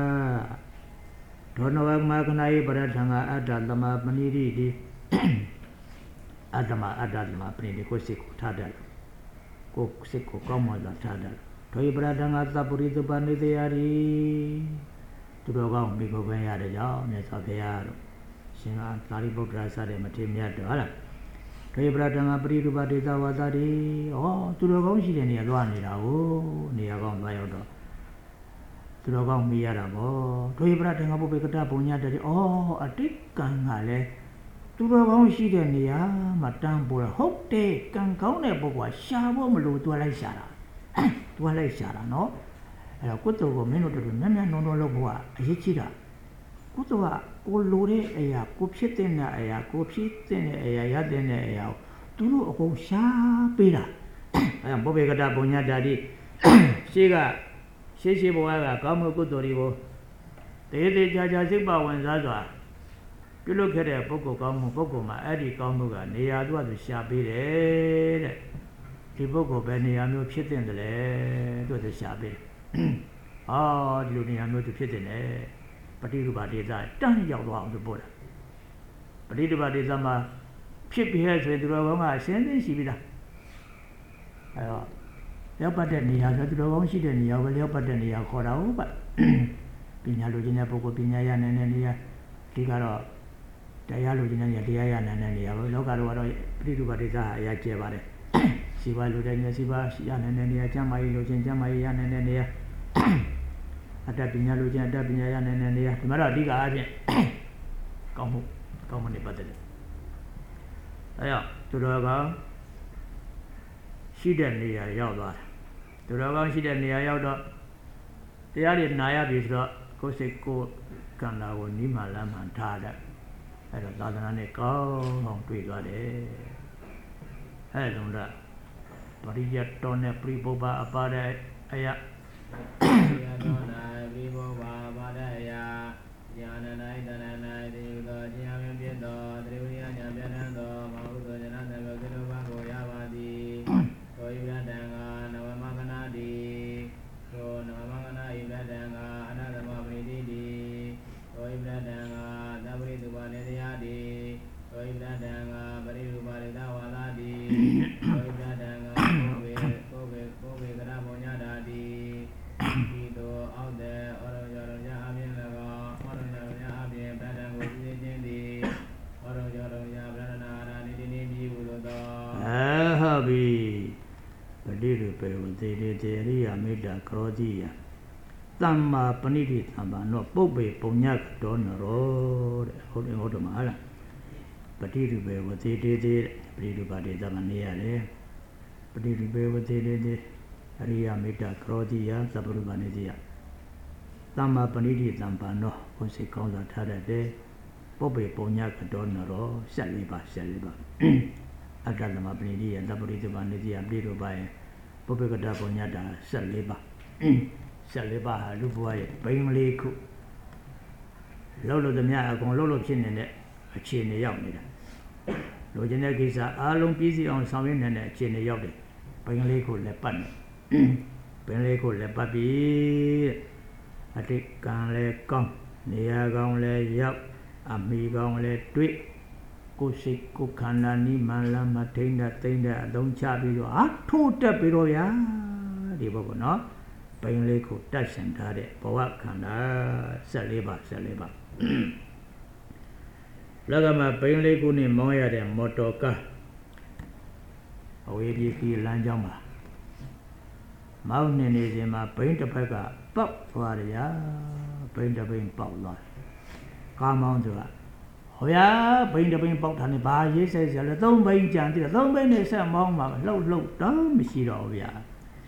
ဒေါနောမခဏဤပရထံကအတ္တသမပဏိတိတိအတ္တမအတ္တသမပဏိတိကိုစိတ်ကိုထားတယ်ကိုစိတ်ကိုကောင်းမွန်စွာထားတယ်ဒွေပရထံကသပ္ပရိသပနိတယရီသူတော်ကောင်းမိကိုဝင်ရတဲ့ကြောင့်မြတ်စွာဘုရားတို့ရှင်ကသာရိပုတ္တရာစတဲ့မထေရမြတ်တို့ဟုတ်လားဒွေပရတံကပရိရူပဒေသဝါသတိဩသူတော်ကောင်းရှိတဲ့နေရာသွားနေတာကိုနေရာကောင်းသွားရောက်တော့သူတော်ကောင်းမိရတာဗောဒွေပရတံကပုပ္ပေကတဘုံညတတိဩအတိတ်ကံကလည်းသူတော်ကောင်းရှိတဲ့နေရာမှာတန်းပေါ်ဟုတ်တယ်ကံကောင်းတဲ့ပုဂ္ဂိုလ်ကရှာဖို့မလို့တွားလိုက်ရှာတာတွားလိုက်ရှာတာနော်အဲ့တော့ကုသိုလ်ကိုမင်းတို့တို့မျက်မျက်နှုံနှုံလုပ်ဖို့ကအရေးကြီးတာကုသိုလ်ကကိုလိုတဲ့အရာကိုဖြစ်တဲ့အရာကိုဖြစ်တဲ့အရာရတဲ့အရာကိုသူတို့အကုန်ရှားပေးတာအဲဒါပုပ္ပေကတဘုံညတာတိရှေးကရှေးရှေးဘဝကကောင်းမှုကုသိုလ်တွေကိုတေးသေးချာချာစိတ်ပါဝင်စားစွာပြုလုပ်ခဲ့တဲ့ပုဂ္ဂိုလ်ကောင်းမှုပုဂ္ဂိုလ်မှာအဲ့ဒီကောင်းမှုကနေရာသူကသူရှားပေးတယ်တဲ့ဒီပုဂ္ဂိုလ်ပဲနေရာမျိုးဖြစ်တဲ့တယ်လေသူကသူရှားပေးအော်ဒီလိုနေရာမျိုးသူဖြစ်တဲ့တယ်ပฏิရူပဒေသတန်းရောက်သွားအောင်သူပို့တာပฏิရူပဒေသမှာဖြစ်ပြီးရဲ့ဆိုရင်သူတော်ကောင်းကအရှင်းသိရှိပြီးသားအဲတော့ရောက်ပတ်တဲ့နေရာဆိုသူတော်ကောင်းရှိတဲ့နေရာပဲရောက်ပတ်တဲ့နေရာခေါ်တာဟုတ်ပါပညာလိုချင်တဲ့ပုဂ္ဂိုလ်ပညာရနိုင်တဲ့နေရာဒီကတော့တရားလိုချင်တဲ့နေရာတရားရနိုင်တဲ့နေရာပဲလောကတော်ကတော့ပฏิရူပဒေသအရာကျဲပါတယ်စီပါလိုတဲ့နေရာစီပါရနိုင်တဲ့နေရာကျမ်းမာရေးလိုချင်ကျမ်းမာရေးရနိုင်တဲ့နေရာအတ္တပညာလိုချင်အတ္တပညာရနိုင်တဲ့နေရာဒီမှာတော့အဓိကအားဖြင့်ကောင်းမှုကောင်းမှုနဲ့ပတ်သက်တယ်အဲကြောင့်သူတော်ကောင်းရှိတဲ့နေရာရောက်သွားတယ်သူတော်ကောင်းရှိတဲ့နေရာရောက်တော့တရားတွေနာရပြီဆိုတော့ကိုယ်စိတ်ကိုယ်ကံလာကိုနိမလမ်းမှန်ထားတယ်အဲတော့သာသနာနဲ့ကောင်းအောင်တွေ့သွားတယ်အဲဒါတော့ပရိယတ်တော်နဲ့ပြိပုပ္ပအပါတဲ့အယယတောနာပြိဘောဘာဘာဒယဉာဏ၌တဏ၌တေသောဉာဏ်မြင့်သောတရိဝိယဉာဏ်ပြဋ္ဌာန်းသောမဟုသောဉာဏ်သဘောကိလောဘကိုရပါသည်သောယုရတံကနဝမကနာတိသောနဝမကနာယုရတံကအနတမပရိတိတိသောယုရတံကသဗ္ဗရိတုပနေတရားတိသောယုရတံကပရိရူပရိသဝါဒတိသောယုရတံကကိုဝေကိုဝေကိုဝေကရမောညတာတိဒီသောအောက်တဲ့ဩရောရောရအမြင်၎င်းဩရောရောရအမြင်ဗတ္တံကိုသိခြင်းသည်ဩရောရောရဗရဏာရာနိတိနိမြည်ဟုသောအဲဟုတ်ပြီပတိရူပေဝသေတေတေရိယမေတ္တာကရောတိယသမ္မာပဏိတိသမ္မာနောပုပ္ပေပုံညကတောနရောတဲ့ဟုတ်တယ်ဟုတ်တယ်မလားပတိရူပေဝသေတေတေပတိရူပတေသမ္မာနေရတယ်တိရိပေဝတိတေတေအရိယမေတ္တာကရောတိယသဗ္ဗရုပနိတိယသမ္မာပဏိတိတံပါနောဘုစိတ်ကောင်းစွာထားတတ်တယ်ပုပ္ပေပုံညကတောနရောဆက်လေးပါဆက်လေးပါအတ္တသမပဏိတိယသဗ္ဗရိတပနိတိယပြိရူပယပုပ္ပေကတပုံညတာဆက်လေးပါဆက်လေးပါဟာလူဘဝရဲ့ဘိန်းလေးခုလှုပ်လို့သမျှအကုန်လှုပ်လို့ဖြစ်နေတဲ့အခြေအနေရောက်နေတာလိုချင်တဲ့ကိစ္စအားလုံးပြည့်စုံအောင်ဆောင်ရွက်နေတဲ့အခြေအနေရောက်တယ်ဘိန်းလေးခုလည်းပတ်နေဘိန်းလေးခုလည်းပတ်ပြီအတိတ်ကံလည်းကောင်းနေရာကောင်းလည်းရောက်အမိကောင်းလည်းတွေ့ကိုယ်စိတ်ကိုယ်ခန္ဓာနိမန်လမထိန်တဲ့သိမ့်တဲ့အလုံးချပြီးတော့ဟာထိုးတက်ပြီးတော့ဗျာဒီဘုကောနော်ဘိန်းလေးခုတတ်ဆင်ထားတဲ့ဘဝခန္ဓာဆက်လေးပါဆက်လေးပါလက်ကမှာဘိန်းလေးခုနဲ့မောင်းရတဲ့မော်တော်ကားအဝေးပြေးပြီးလမ်းကြောင်းမှာမောင်းနေနေစဉ်မှာဘိန်းတစ်ဖက်ကပေါက်သွားတယ်ဗျာဘိန်းတစ်ဘိန်းပေါက်သွားကားမောင်းဆိုတာဟောရဘိန်းတစ်ဘိန်းပေါက်တာနဲ့ဘာရေးဆိုင်စရာလဲသုံးဘိန်းကြံသေးတယ်သုံးဘိန်းနဲ့ဆက်မောင်းမှာလှုပ်လှုပ်တော့မရှိတော့ဘူးဗျာ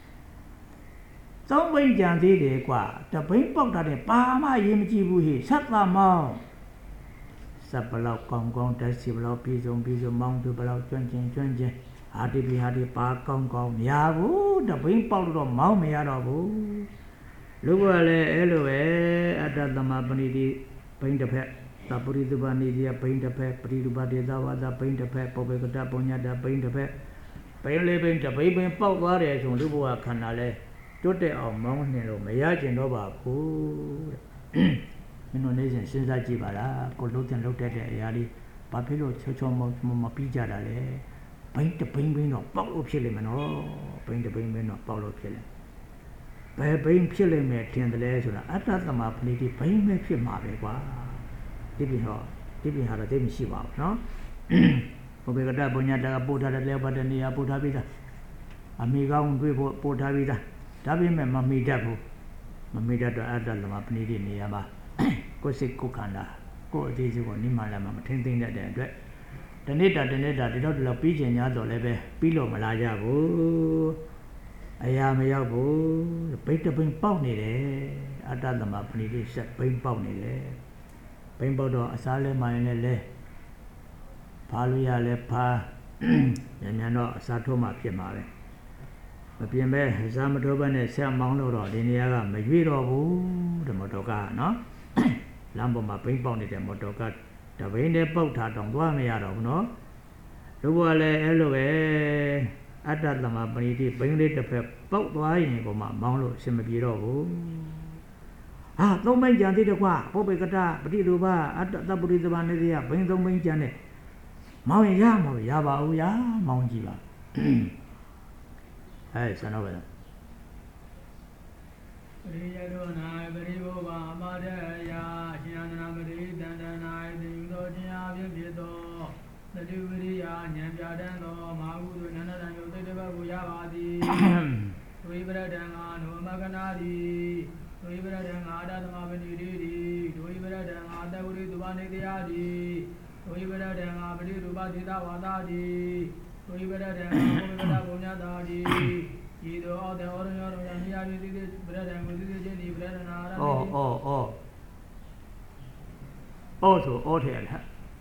သုံးဘိန်းကြံသေးတယ်ကွာတဘိန်းပေါက်တာနဲ့ဘာမှရေးမကြည့်ဘူးဟိဆက်သာမောင်းစပ်ဘလောက်ကောင်းကောင်းတက်စီဘလောက်ပြီးဆုံးပြီးဆုံးမောင်းသူဘလောက်ကျွမ်းကျင်ကျွမ်းကျင်ဟာဒီပီဟာဒီပါကောင်းကောင်းမရဘူးတဘိန်းပေါက်လို့တော့မောင်းမရတော့ဘူးလူကလည်းအဲ့လိုပဲအတ္တသမပဏိတိဘိန်းတစ်ဖက်သပရိသုဘနိတိယဘိန်းတစ်ဖက်ပရိရူပဒေသဝါဒဘိန်းတစ်ဖက်ပုပ္ပေကတပုညတဘိန်းတစ်ဖက်ဘိန်းလေးဘိန်းတစ်ဘိန်းဘိန်းပေါက်သွားတယ်ဆိုလူဘဝခန္ဓာလဲတွတ်တဲ့အောင်မောင်းနေလို့မရကျင်တော့ပါဘူးတဲ့မင်းတို့နေစဉ်စဉ်းစားကြည့်ပါလားကိုလှုပ်တဲ့လှုပ်တဲ့အရာလေးဘာဖြစ်လို့ချောချောမမပြီးကြတာလဲဘိန်းတစ်ဘိန်းဘိန်းတော့ပေါက်လို့ဖြစ်လိမ့်မယ်နော်ဘိန်းတစ်ဘိန်းဘိန်းတော့ပေါက်လို့ဖြစ်လိမ့်ဘယ်ဘိန်းဖြစ်လိမ့်မယ်ထင်တယ်လဲဆိုတာအတ္တသမပဏိတိဘိန်းပဲဖြစ်မှာပဲကွာဒီပြင်ဟောဒီပြင်ဟာတော့သိမရှိပါဘူးနော်ဘုဘေကတပုညတကပို့ထားတဲ့လျောပတ်တဲ့နေရာပို့ထားပြီးသားအမိကောင်းတွေ့ဖို့ပို့ထားပြီးသားဒါပေမဲ့မမိတတ်ဘူးမမိတတ်တော့အတ္တသမပဏိတိနေရာမှာကိုယ်စိတ်ကိုယ်ခန္ဓာကိုယ်အသေးစိတ်ကိုနိမလာမှာမထိမ့်သိမ့်တတ်တဲ့အတွက်တနေ့တာတနေ့တာဒီတော့ဒီလောက်ပြီးကျင်냐တော့လည်းပဲပြီးလို့မလာကြဘူးအရာမရောက်ဘူးဘိတ်တပိန်ပေါက်နေတယ်အတ္တသမပဏိတိဆက်ဘိန်ပေါက်နေတယ်ဘိန်ပေါက်တော့အစားလဲမှရင်လည်းလဲဖားလို့ရလဲဖားညံ့ညံ့တော့အစားထိုးမှဖြစ်မှာပဲမပြင်ပဲအစားမထိုးဘဲနဲ့ဆက်မောင်းလို့တော့ဒီနေရာကမရွေ့တော့ဘူးဒီမော်တော်ကားနော်လမ်းပေါ်မှာဘိန်းပေါက်နေတဲ့မော်တော်ကားတဘိန်းနဲ့ပေါက်ထားတော့သွားမရတော့ဘူးနော်လူဘဝလည်းအဲ့လိုပဲအတ္တသမပဏိတိဘိန်းလေးတစ်ဖက်ပေါက်သွားရင်ကိုမှမောင်းလို့အဆင်မပြေတော့ဘူးဟာသုံးဘိန်းကြံသေးတယ်ကွာပုပ္ပေကတပတိရူပအတ္တသပ္ပရိသဘာနေတိယဘိန်းသုံးဘိန်းကြံတဲ့မောင်းရင်ရမှာရပါဦးရမောင်းကြည့်ပါအဲဆန္ဒပဲပရိယတော၌ပရိဘောဘာအမတယာအရှင်အနန္ဒမတိတန္တနာယသင်္သောခြင်းအဖြစ်ဖြစ်သောသတိဝိရိယဉာဏ်ပြတန်းသောမဟာကုသိုလ်နန္ဒတံယုတ်တိတ္တဘကိုရပါသည်ဝိပရတံငါနောမကနာတိဝိပရတံငါအာတသမပဏိတိတိဝိပရတံငါတဝရိသုဘနေတယတိဝိပရတံငါပရိရူပသေတဝါဒတိဝိပရတံငါဘုဗ္ဗတပုညတာတိဤသို့အောတေဩရညောရဏိယပိတိတိပရတံကိုတိတိချင်းဒီပရတနာရတိဩဩဩဩဆိုဩထဲရဟ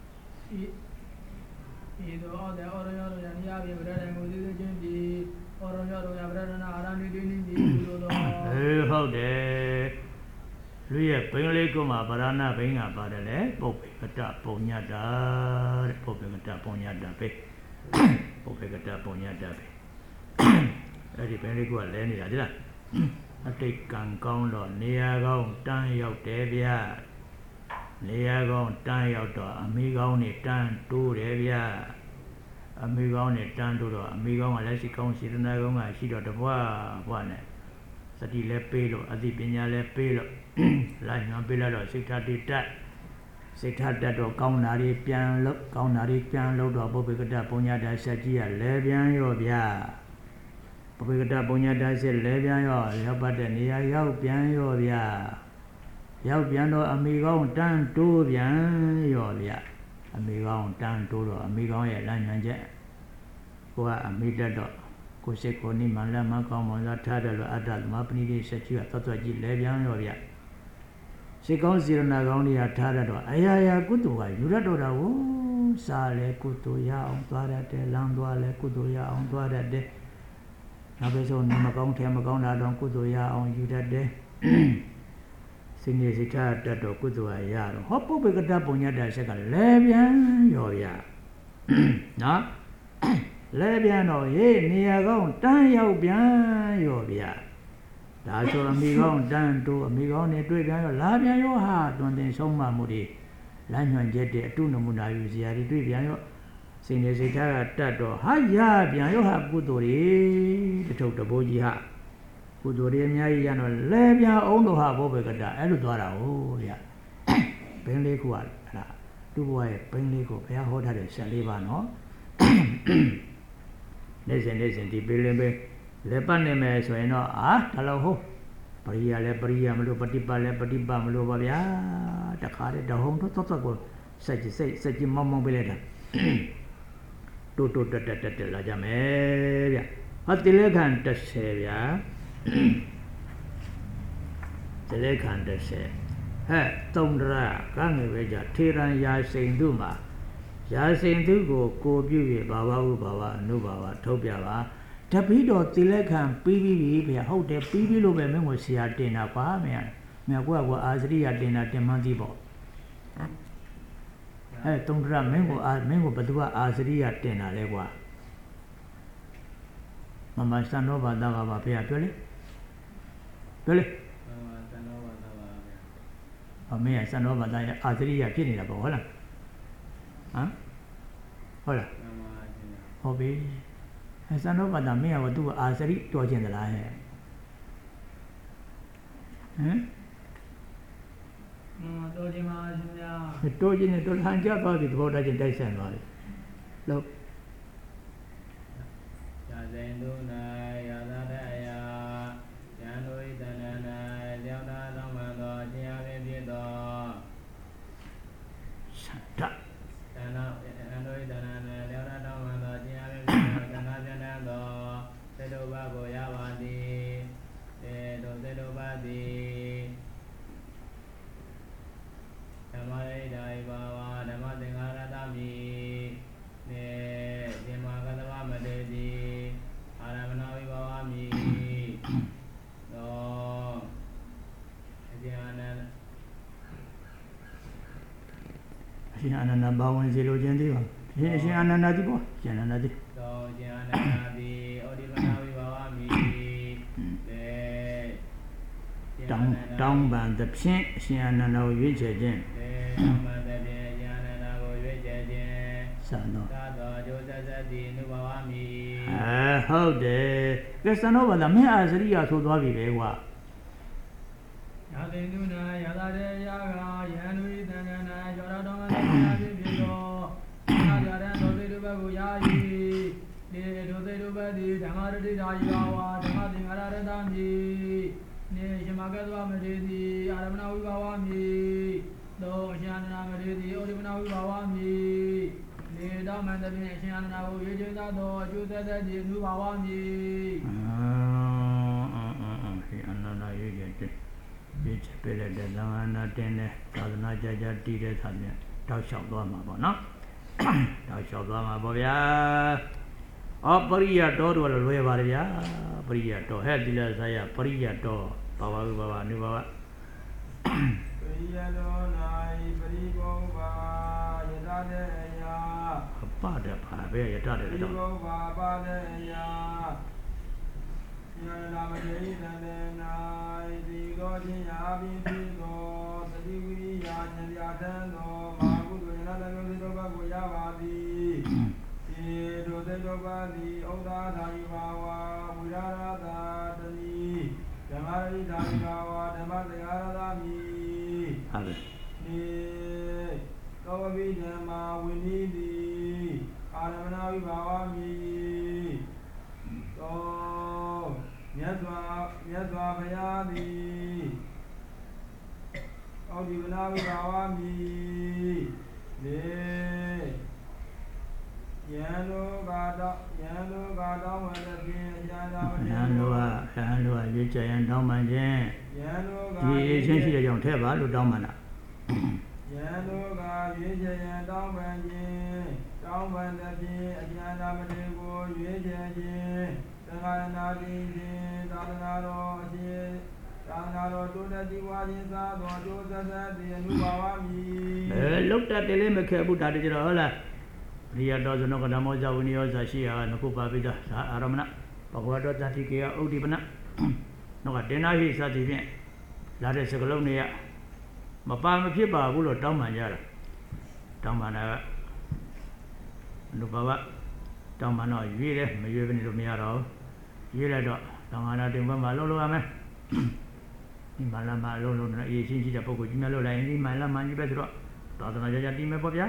ဤသို့အောတေဩရညောရဏိယပိပရတံကိုတိတိချင်းဒီဩရညောရပရတနာရဏိတိနိဒီလိုတော့အေးဟုတ်တယ်လူရဲ့ဘိန်းလေးကမှဗရဏဘိန်းကပါတယ်လေပုပ္ပေကတပုံညတာတဲ့ပုပ္ပေကတပုံညတာပဲပုပ္ပေကတပုံညတာပဲအဲ့ဒီဘိန်းလေးကလဲနေတာဒီလားအတိတ်ကံကောင်းတော့နေရာကောင်းတန်းရောက်တယ်ဗျာနေရာကောင်းတန်းရောက်တော့အမိကောင်းနေတန်းတိုးတယ်ဗျာအမိကောင်းနေတန်းတိုးတော့အမိကောင်းကလည်းရှိကောင်းစေတနာကောင်းကရှိတော့တဘွားဘွားနဲ့စတိလည်းပေးလို့အသိပညာလည်းပေးလို့လိုက်ငါပေးလိုက်တော့စိတ်ဓာတ်တွေတက်စိတ်ဓာတ်တက်တော့ကောင်းတာတွေပြန်လို့ကောင်းတာတွေပြန်လို့တော့ပုပ္ပေကတပုညတာဆက်ကြီးကလည်းပြန်ရောဗျာပုပ္ပေကတပုညတာဆက်လည်းပြန်ရောရောက်ပတ်တဲ့နေရာရောက်ပြန်ရောဗျာရောက်ပြန်တော့အမိကောင်းတန်းတိုးပြန်ရောဗျာအမိကောင်းတန်းတိုးတော့အမိကောင်းရဲ့လမ်းညွှန်ချက်ကိုကအမိတက်တော့ကိုစိတ်ကိုနိမန္လမကောင်းမွန်စွာထားတယ်လို့အတ္တသမပဏိတိစัจจิကသတ္တဝကြီးလဲပြန်ရောဗျစိတ်ကောင်းစေရနာကောင်းတွေကထားရတော့အရာရာကုသိုလ်ကယူရတော့တာကိုစားလဲကုသိုလ်ရအောင်သွားရတယ်လမ်းသွားလဲကုသိုလ်ရအောင်သွားရတယ်နောက်ပြီးဆိုနေမကောင်းထဲမကောင်းတာတော့ကုသိုလ်ရအောင်ယူတတ်တယ်စိနေစိတ်ထားတတ်တော့ကုသိုလ်ရရတော့ဟောပုပ္ပေကတပုံညတဆက်ကလဲပြန်ရောဗျနော်လဲပြန်တော့ဟေးနေရာကောင်းတန်းရောက်ပြန်ရောဗျဒါဆိုအမိကောင်းတန်းတို့အမိကောင်းနဲ့တွေ့ပြန်ရောလာပြန်ရောဟာတွင်တင်ဆုံးမမှုတွေလမ်းညွှန်ချက်တွေအတုနမူနာယူစရာတွေတွေ့ပြန်ရောစိနေစိတ်ထားကတတ်တော့ဟာရပြန်ရောဟာကုသိုလ်တွေတထုပ်တဘိုးကြီးဟာကုသိုလ်တွေအများကြီးရတော့လဲပြန်အောင်တော့ဟာဘောဘေကတအဲ့လိုသွားတာဟုတ်ဗျဘင်းလေးခုကအဲ့ဒါသူ့ဘဝရဲ့ဘင်းလေးကိုဘုရားဟောထားတဲ့ဆယ်လေးပါနော်နေစဉ်နေစဉ်ဒီပေးလင်းပေးလက်ပတ်နေမယ်ဆိုရင်တော့အာဒါလို့ဟုတ်ပရိယာလည်းပရိယာမလို့ပฏิပတ်လည်းပฏิပတ်မလို့ပါဗျာတခါတည်းတဟုံတော့တော့ကိုစက်ကြီးစိတ်စက်ကြီးမောင်းမောင်းပေးလိုက်တာတိုးတိုးတက်တက်တက်တက်လာကြမယ်ဗျဟောတိလေခံတစ်ဆယ်ဗျာတိလေခံတစ်ဆယ်ဟဲ့သုံးရကငယ်ပဲကြထေရန်ရာစိန်သူမှာရာစိန်သူကိုကိုပြု၍ဘာဝဟုဘာဝအနုဘာဝထုတ်ပြပါတပိတော်တိလက်ခံပြီးပြီးပြီဗျာဟုတ်တယ်ပြီးပြီလို့ပဲမင်းကိုဆရာတင်တာပါမင်းမြတ်ကွာကွာအာစရိယတင်တာတင်မှန်းသိပေါ့အဲတုံးရမင်းကိုအာမင်းကိုဘသူကအာစရိယတင်တာလဲကွာမမစံတော်ဘာသာကပါဗျာပြောလေပြောလေစံတော်ဘာသာပါဗျာအမေကစံတော်ဘာသာရဲ့အာစရိယဖြစ်နေတာပေါ့ဟုတ်လားဟမ်ဟုတ်လားဟုတ်ပြီအဲစံတော်ဘာသာမင်းကသူ့အာစရိတော်ကျင်သလားဟဲ့ဟမ်တော်ခြင်းပါရှင်ဗျာတော်ခြင်းနဲ့တော်ဟန်ကြသွားပြီသဘောထားချင်းတိုက်ဆိုင်သွားပြီလို့ရာဇင်တို့၌ရာဇတယယံတို့ဤတဏ္ဍ၌လျောက်တာသောမှန်သောခြင်းအပြင်ဖြစ်သောသတ္တတဏ္ဍယံတို့ဤတဏ္ဍ၌လျောက်တာသောမှန်သောခြင်းအပြင်ဖြစ်သောတဏ္ဍပြန်တန်းသောသေတုပကိုရပါသည်သေတုသေတုပသည်ဓမ္မရိဒာယဘာဝဓမ္မသင်္ဃာရတမိနေဇမကသဝမတေတိအာရမဏဝိဘာဝမိသောအကျဉ်းအနန္တအရှင်အနန္ဒဘာဝင်စီလိုခြင်းသေးပါအရှင်အရှင်အနန္ဒတိပေါ့အရှင်အနန္ဒတိသောအကျဉ်းအနန္တတိဩဒီပနာဝိဘာဝမိနေတောင်းတောင်းပန်သဖြင့်အရှင်အနန္ဒကိုရွေးချယ်ခြင်းတောင်းပန်သဖြင့်အရှင်အနန္ဒကိုရွေးချယ်ခြင်းစံတော်သာသောအကျိုးဆက်ဆက်သည်အနုဘာဝမိအဲဟုတ်တယ်ကဲစံတော်ဘာသာမင်းအာစရိယဆိုသွားပြီပဲကွာရာသိနုနာရာသာတေယာကယံဝိတန္တနာကျောရတော်မသနာဖြင့်ဖြစ်သောနာကြရန်သောသေတုဘကိုယာယီနေသောသေတုဘတိဓမ္မရတိဒါယဝါဓမ္မသင်္ဃာရတမိနေရှမကသဝမတေတိအာရမဏဝိဘာဝမိသောအရှင်အနန္ဒမတေတိဩဒီမဏဝိဘာဝမိနေတော်မှန်တဲ့ဖြင့်အရှင်အနန္ဒကိုရွေးချယ်သောအကျိုးသက်သက်ဒီအနုဘာဝမိအာအာအာရှင်အနန္ဒရွေးချယ်ခြင်းရွေးချယ်ပြတဲ့သံဃာနာတင်တဲ့သာသနာကြကြတည်တဲ့သာပြန်တောက်လျှောက်သွားမှာပေါ့နော်တောက်လျှောက်သွားမှာပေါ့ဗျာဩပရိယတော်တို့လည်းလွယ်ပါတယ်ဗျာပရိယတော်ဟဲ့ဒီလားဆရာပရိယတော်ဘာဝဘာဝအနုဘာဝပရိယတော်၌ပရိဘောဘာယတတေယအပဒဘာပဲယတတေပရိဘောဘာပါတေယယနာမတေနန္ဒေ၌ဒီသောခြင်းရာပိပိသောသတိဝိရိယဉာဏ်ရာထံသောမာကုသိုလ်ယနာတမေသောဘကိုရပါသည်ေဒုသေတောပါတိဩဒါသာယဘာဝဝိရာရတာတတိဓမ္မရိဓာယဘာဝဓမ္မသင်္ဃာရတာမိဟုတ်တယ်ေသောဝိဓမ္မာဝိနိတိအာရမဏဝိဘာဝမိသောမြတ်စွာမြတ်စွာဘုရားသည်ဩဒီဝနာဝိဘာဝမိလေယံလောကတောယံလောကတောဝတ္တဖြင့်ကျရင်တောင်းပန်ခြင်းယံတို့ကဒီအချင်းရှိတဲ့ကြောင့်ထဲပါလို့တောင်းပန်တာယံတို့ကရွေးချယ်ရန်တောင်းပန်ခြင်းတောင်းပန်သဖြင့်အကျဉ်းနာမတေကိုရွေးချယ်ခြင်းသံဃာနာတိခြင်းသာသနာတော်အရှင်သာသနာတော်တိုးတက်တည်ဝါခြင်းသာသောတိုးသက်သက်တည်အမှုပါဝမည်အဲလုတ်တတ်တယ်လေးမခဲဘူးဒါတည်းကြတော့ဟုတ်လားရိယတော်ဇနကဓမ္မောဇဝိနိယောဇရှိဟာနကုပါပိဒါအာရမဏဘဂဝတောတတိကေယဥဒိပနနောကတင်နာဟိစသည်ဖြင့်လာတဲ့စကလုံးတွေကမပါမဖြစ်ပါဘူးလို့တောင်းပန်ကြတာတောင်းပန်တာကအနုဘဝတောင်းပန်တော့ရွေးတယ်မရွေးဘဲနေလို့မရတော့ရွေးလိုက်တော့သံဃာနာတင်ဘက်မှာလုံးလုံးရမယ်ဒီမလာမလုံးလုံးနဲ့အေးချင်းရှိတဲ့ပုဂ္ဂိုလ်ကြီးများလို့လိုက်ရင်ဒီမလာမကြီးပဲဆိုတော့သာသနာကြကြတည်မယ်ပေါ့ဗျာ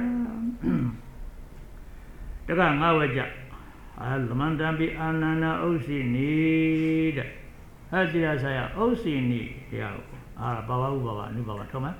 တက္ကငါဝကြအာလမန္တံပိအာနန္ဒဥစီနိတဲ့ဟဲ့တရားဆရာဥစီနိတရားအာဘာဝဥပါဝအနုဘာဝထုံးမယ်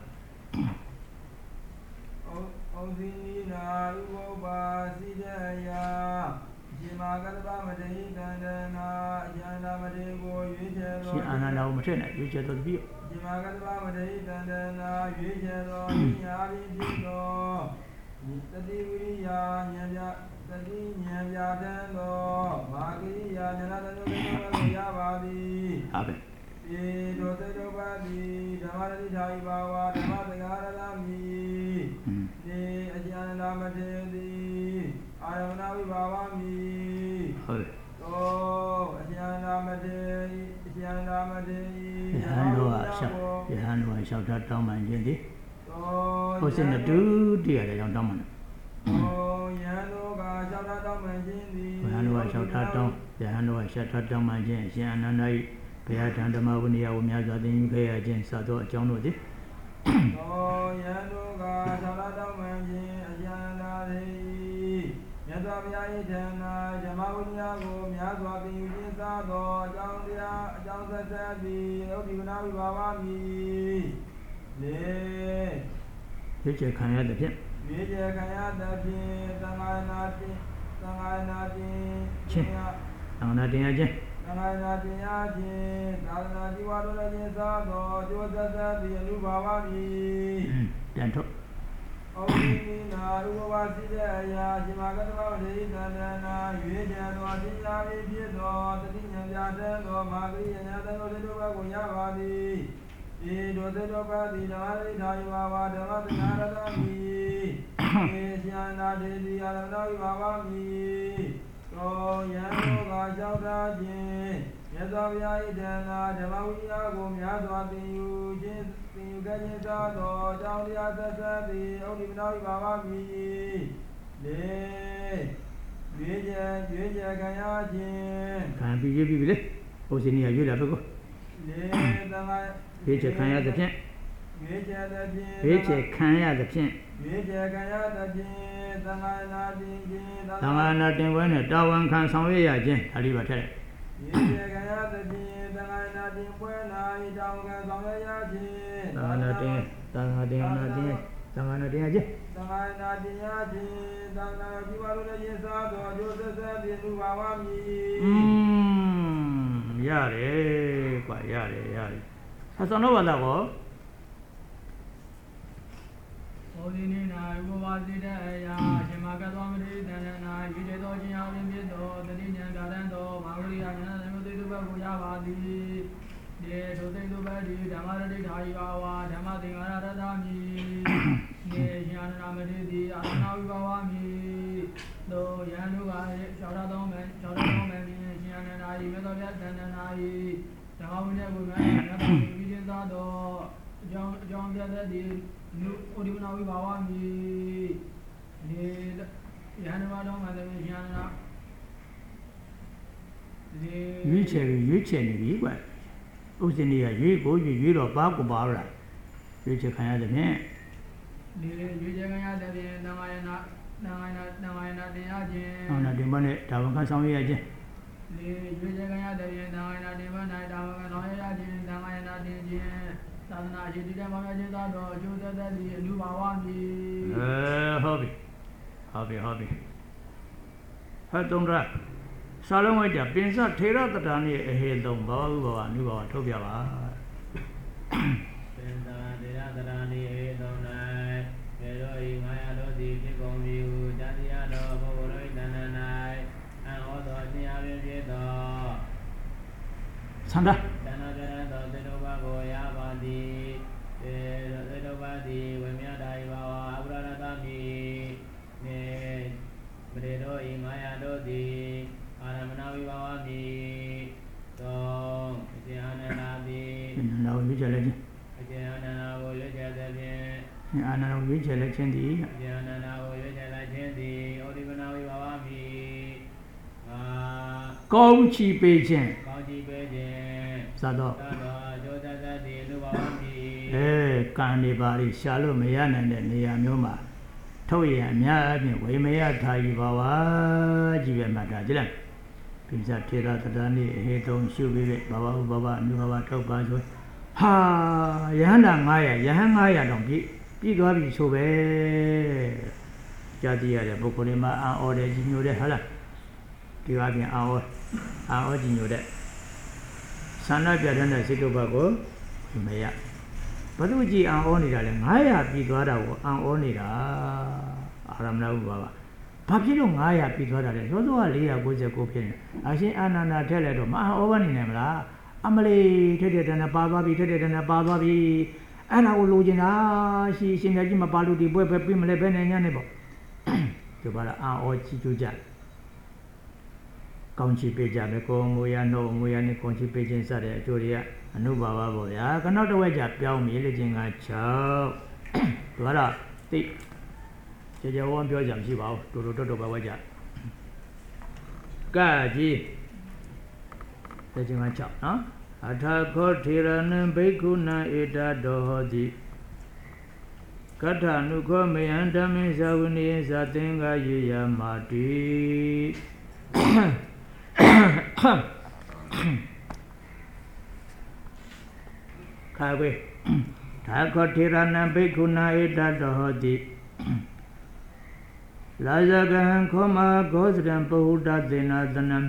ဩဇိနိနာဥပပါစိတယရှင်မာကတ္တဗမတေတန္တနာအယန္တာမတေကိုရွေးချယ်တော်ရှင်အာနန္ဒကိုမထည့်နဲ့ရွေးချယ်တော်ပြီးရှင်မာကတ္တဗမတေတန္တနာရွေးချယ်တော်ညာပြီးဖြစ်တော်တတိဝိရိယဉာဏ်ပြတတိဉာဏ်ပြတန်တော်မာကိယဉာဏ်တန်တော်ကိုရပါသည်ဟုတ်ပဲေတောတေတောပါတိဓမ္မရတိဓာယိဘာဝဓမ္မသင်္ဃာရလာမိေအကျဉ်းနာမတေတိအာယမနာဝိဘာဝမိဟုတ်သောအကျဉ်းနာမတေအကျဉ်းနာမတေယဟန်တော်အရှောက်ယဟန်တော်အရှောက်တောင်းပန်ခြင်းသည်သောဟုတ်စင်တူတရားကြောင့်တောင်းပန်တယ်သောယဟန်တော်ကရှောက်တောင်းပန်ခြင်းသည်ယဟန်တော်ကရှောက်တောင်းယဟန်တော်ကရှောက်တောင်းပန်ခြင်းအရှင်အနန္ဒ၏ဘုရားထံဓမ္မဝိနည်းကိုများစွာသင်ယူခဲ့ရခြင်းစသောအကြောင်းတို့သည်သောယံတို့ကသာရတောင်းပန်ခြင်းအယံနာရေမြတ်စွာဘုရား၏ထံ၌ဓမ္မဝိနည်းကိုများစွာသင်ယူခြင်းစသောအကြောင်းတရားအကြောင်းဆက်ဆက်သည်ဥဒိဝနာဝိဘာဝမိလေရွေးချယ်ခံရသဖြင့်ရွေးချယ်ခံရသဖြင့်သံဃာနာတင်သံဃာနာတင်ချင်းသံဃာနာတင်ရခြင်းသံဃာနာတင်ရခြင်းသာသနာជីဝတော်လည်းခြင်းသာသောအကျိုးသက်သက်သည်အနုဘာဝမည်ပြန်ထုတ်ဩဝိနာဥပဝါစိတဲ့အရာရှင်မကတ္တဗဝေသန္တနာရွေးချယ်တော်သိရာပြီးဖြစ်သောတတိဉာဏ်ပြတဲ့သောမာဂိယညာတဲ့တို့တို့ဘကိုရပါသည်ေတောတေတောပါတိဓမ္မရိဓာယဝါဝဓမ္မသင်္ဃာရတမိေရှင်နာတေတိအာရဏဝိဘာဝမိသောယံတို့ကကြောက်တာခြင်းမြတ်စွာဘုရား၏တဏ္ဍာဓမ္မဝိညာဉ်ကိုများစွာသင်ယူခြင်းသင်ယူခဲ့ခြင်းသာသောအကြောင်းတရားသက်သက်သည်ဩဒီမနာဝိဘာဝမိလေရွေးချယ်ရွေးချယ်ခံရခြင်းခံပြီးရွေးပြီးပြီလေဘုဇင်းကြီးကရွေးလာပဲကိုလေသံဃာရွေးချယ်ခံရသဖြင့်ရွေးချယ်သဖြင့်ရွေးချယ်ခံရသဖြင့်ရွေးချယ်ခံရသဖြင့်သံဃာနာတင်ခြင်းသံဃာနာတင်ပွဲနဲ့တာဝန်ခံဆောင်ရွက်ရခြင်းဒါလေးပါထက်ရွေးချယ်ခံရသဖြင့်သံဃာနာတင်ပွဲ၌တာဝန်ခံဆောင်ရွက်ရခြင်းသံဃာနာတင်သံဃာတင်နာတင်သံဃာနာတင်ရခြင်းသံဃာနာတင်ရခြင်းသံဃာជីဝလိုလည်းရေးစားသောအကျိုးဆက်ဆက်ပြည့်စုံပါဝမည်อืมရတယ်กว่าရတယ်ရတယ်အစံတော့ဘာသာကောဩဇိနိနာဥပဝါစိတဲ့အရာရှင်မကတ္တဝမတိတန္တနာရွေးချယ်တော်ခြင်းအပြင်ဖြစ်သောတတိဉာဏ်ပြတန်သောမာဂရိယဉာဏ်သမုဒိတုဘကိုရပါသည်ဒေဒုသိတုဘတိဓမ္မရတိဓာယိဘာဝဓမ္မသင်္ဃာရတတမိနေယန္နာမတိတိအာရဏဝိဘာဝမိသောယန္တုကရှောရတော်မယ်ရှောရတော်မယ်ဖြင့်ရှင်အနန္ဒာယိမေသောပြတန္တနာယိဓမ္မဝိနည်းကိုများမြတ်တော်ပြီးခြင်းသာသောအကြောင်းအကြောင်းပြတဲ့ဒီနုဩဒီမနာဝိဘာဝမိနေယန္နမတော်မှာတည်းယန္နာဒီရွေးချယ်ရွေးချယ်နေပြီကွာဥစ္စနေရရွေးကိုရွေးရွေးတော့ပါကိုပါလားရွေးချယ်ခံရတဲ့ဖြင့်ဒီရွေးချယ်ခံရတဲ့ဖြင့်သံဃာယနာသံဃာယနာသံဃာယနာတင်ရခြင်းဟောနာတင်မနဲ့ဒါဝန်ခံဆောင်ရခြင်းဒီရွေးချယ်ခံရတဲ့ဖြင့်သံဃာယနာတင်မ၌ဒါဝန်ခံဆောင်ရခြင်းသံဃာယနာတင်ခြင်းသာသနာရှိတိတံပါမခြင်းသာတော့အကျိုးသက်သက်သည်အနုဘာဝမည်အဲဟုတ်ပြီဟုတ်ပြီဟုတ်ပြီဟတ်တုံးရစာလုံးဝိုက်ကြပင်စထေရတတာနိအဟေသုံးဘာဝဥဘာဝအနုဘာဝထုတ်ပြပါပင်စထေရတတာနိအဟေသုံး၌မေရောဤငါရတို့သည်ဖြစ်ကုန်ပြီဟုတန်တရားတော်ဘုရား၏တဏ္ဍ၌အံ့ဩသောအခြင်းအပြင်ဖြစ်သောသန္တာတဏ္ဍကြရသောသေတုဘကိုရပါသည်သေသေတုဘသည်ဝိမြတ်တာ၏ဘာဝအပရဒတမိနေမရေတို့ဤငါရတို့သည်အာရမဏဝိဘာဝမိသောအခြင်းအနန္တာသည်နာဝိချလည်းချင်းအခြင်းအနန္တာကိုရွေးချယ်သည်ဖြင့်အာနန္ဒဝိချလည်းချင်းသည်အခြင်းအနန္တာကိုရွေးချယ်လိုက်ခြင်းသည်ဩဒီပနာဝိဘာဝမိအာကောင်းချီပေးခြင်းကောင်းချီပေးခြင်းသတ်တော့သတ်တော့အကျိုးသက်သက်သည်လူဘာဝမိအဲကံနေပါလိရှာလို့မရနိုင်တဲ့နေရာမျိုးမှာထုတ်ရအများအပြည့်ဝိမယထာယီဘာဝကြီးပဲမှတ်တာကြည့်လိုက်ပိစထေရတတာနိအဟေသုံးရှုပြီးပဲဘာဝဥဘာဝအနုဘာဝထုတ်ပါဆိုဟာယဟန္တာ900ယဟန်900တောင်ပြည့်ပြည့်သွားပြီဆိုပဲကြာတည်ရတဲ့ပုဂ္ဂိုလ်တွေမှာအာဩတယ်ကြီးညိုတဲ့ဟုတ်လားဒီကပြင်အာဩအာဩကြီးညိုတဲ့သန္တာပြဋ္ဌာန်းတဲ့စိတ်တို့ဘကိုမရဘသူကြည်အာဩနေတာလဲ900ပြည့်သွားတာကိုအာဩနေတာအာရမဏဥပါဝဘာဖြစ်လို့900ပြည့်သွားတာလဲသောသောက၄၉၉ဖြစ်နေအရှင်အာနန္ဒာထက်လဲတော့မအာဩဘနေနိုင်မလားအမလေးထက်တဲ့တဏ္ဍပါသွားပြီထက်တဲ့တဏ္ဍပါသွားပြီအဲ့ဒါကိုလိုချင်တာရှိရှင်မြတ်ကြီးမပါလို့ဒီပွဲပဲပြမလဲဘဲနဲ့ညနေပေါ့ဒီပါလားအာဩကြည့်ကြကြကောင်းချီပေးကြမယ်ကိုမူရနှုတ်မူရနဲ့ကောင်းချီပေးခြင်းစတဲ့အကျိုးတွေကအနုဘာဝပေါ့ဗျာခနောက်တစ်ဝက်ကြပြောင်းမြေလေခြင်းက၆ဒီပါလားသိကြကြဝန်းပြောကြမရှိပါဘူးတူတူတော်တော်ပဲဝက်ကြကကြီးလေခြင်းက၆နော်အထာခောထေရနံဘိက္ခုနံဧတတောဟောတိကတ္ထနုခောမယံဓမ္မေဇဝနိယသသင်္ဃယေယမာတိခါကွေထာခောထေရနံဘိက္ခုနံဧတတောဟောတိလာဇဂံခောမဂောဇရံပဟုတသေနသနံ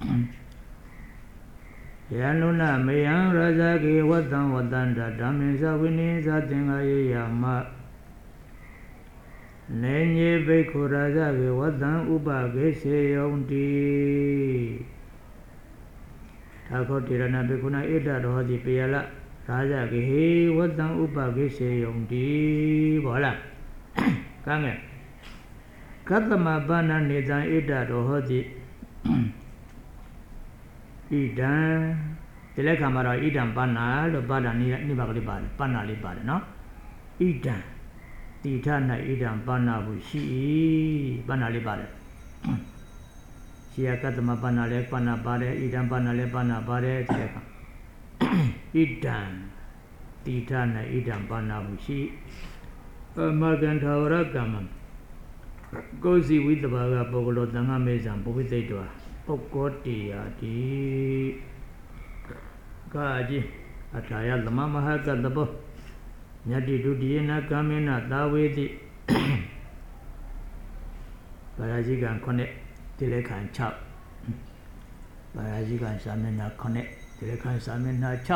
ယန္နုနမေယံရဇဂေဝတ္တံဝတ္တန္တဓမ္မေဇဝိနိသသင်္ဃယေယမနေညေဘိက္ခုရဇဂေဝတ္တံဥပဂေစေယုံတိထာခောတိရဏဘိက္ခုနဧတတောဟောတိပေယလရာဇဂေဟေဝတ္တံဥပဂေစေယုံတိဘောလားကံငယ်ကတ္တမဘာနာနေတံဧတတောဟောတိဣဒံဒီလက်ခံမှာတော့ဣဒံပါဏာလို့ပါဏာနိနိဗ္ဗာန်လေးပါတယ်ပါဏာလေးပါတယ်နော်ဣဒံတိထ၌ဣဒံပါဏာဟုရှိ၏ပါဏာလေးပါတယ်ရှိယကတ္တမပါဏာလေးပါဏာပါတယ်ဣဒံပါဏာလေးပါဏာပါတယ်ဒီလက်ခံဣဒံတိထ၌ဣဒံပါဏာဟုရှိပမကံထာဝရကမ္မကိုစီဝိတဘာကပုဂ္ဂလောသံဃမေဇံပုဝိသိတ္တဝါပုဂ္ဂောတိယတိကာကြီးအထာယသမမဟာကတ္တဘောညတိဒုတိယနာကာမေနသာဝေတိပါရာဇိကံခုနှစ်တိလေခံ၆ပါရာဇိကံစာမျက်နှာခုနှစ်တိလေခံစာမျက်နှာ၆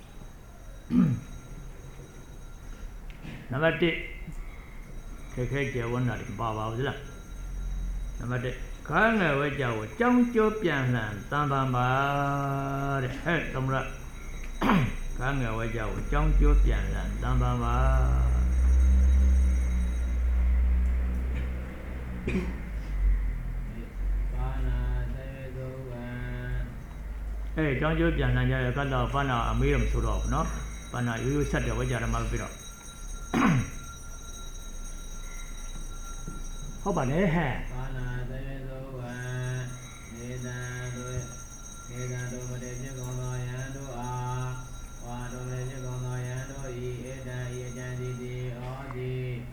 နံပါတ်၁ခဲခဲကျေဝနာတွေပါပါဘူးလားနံပါတ်၁ခါငယ်ဝဲကြောကိုကြောင်းကျိုးပြန်လှန်တန်ပါပါတဲ့ဟဲ့သမရခါငယ်ဝဲကြောကိုကြောင်းကျိုးပြန်လှန်တန်ပါပါပါဏာသေသောဝံအဲကြောင်းကျိုးပြန်လှန်ကြရကတ္တပါဏာအမေးတော့မဆိုတော့ဘူးနော်ပါဏာရိုးရိုးဆက်တယ်ဝဲကြရမှာပြီးတော့ဟုတ်ပါနဲ့ဟဲ့ပါဏာသေသောဝံနေတံတို့နေတံတို့မတေဖြစ်ကုန်သောယံတို့အားဝါတို့မတေဖြစ်ကုန်သောယံတို့ဤဧတံဤအကျံတိတိဩတိ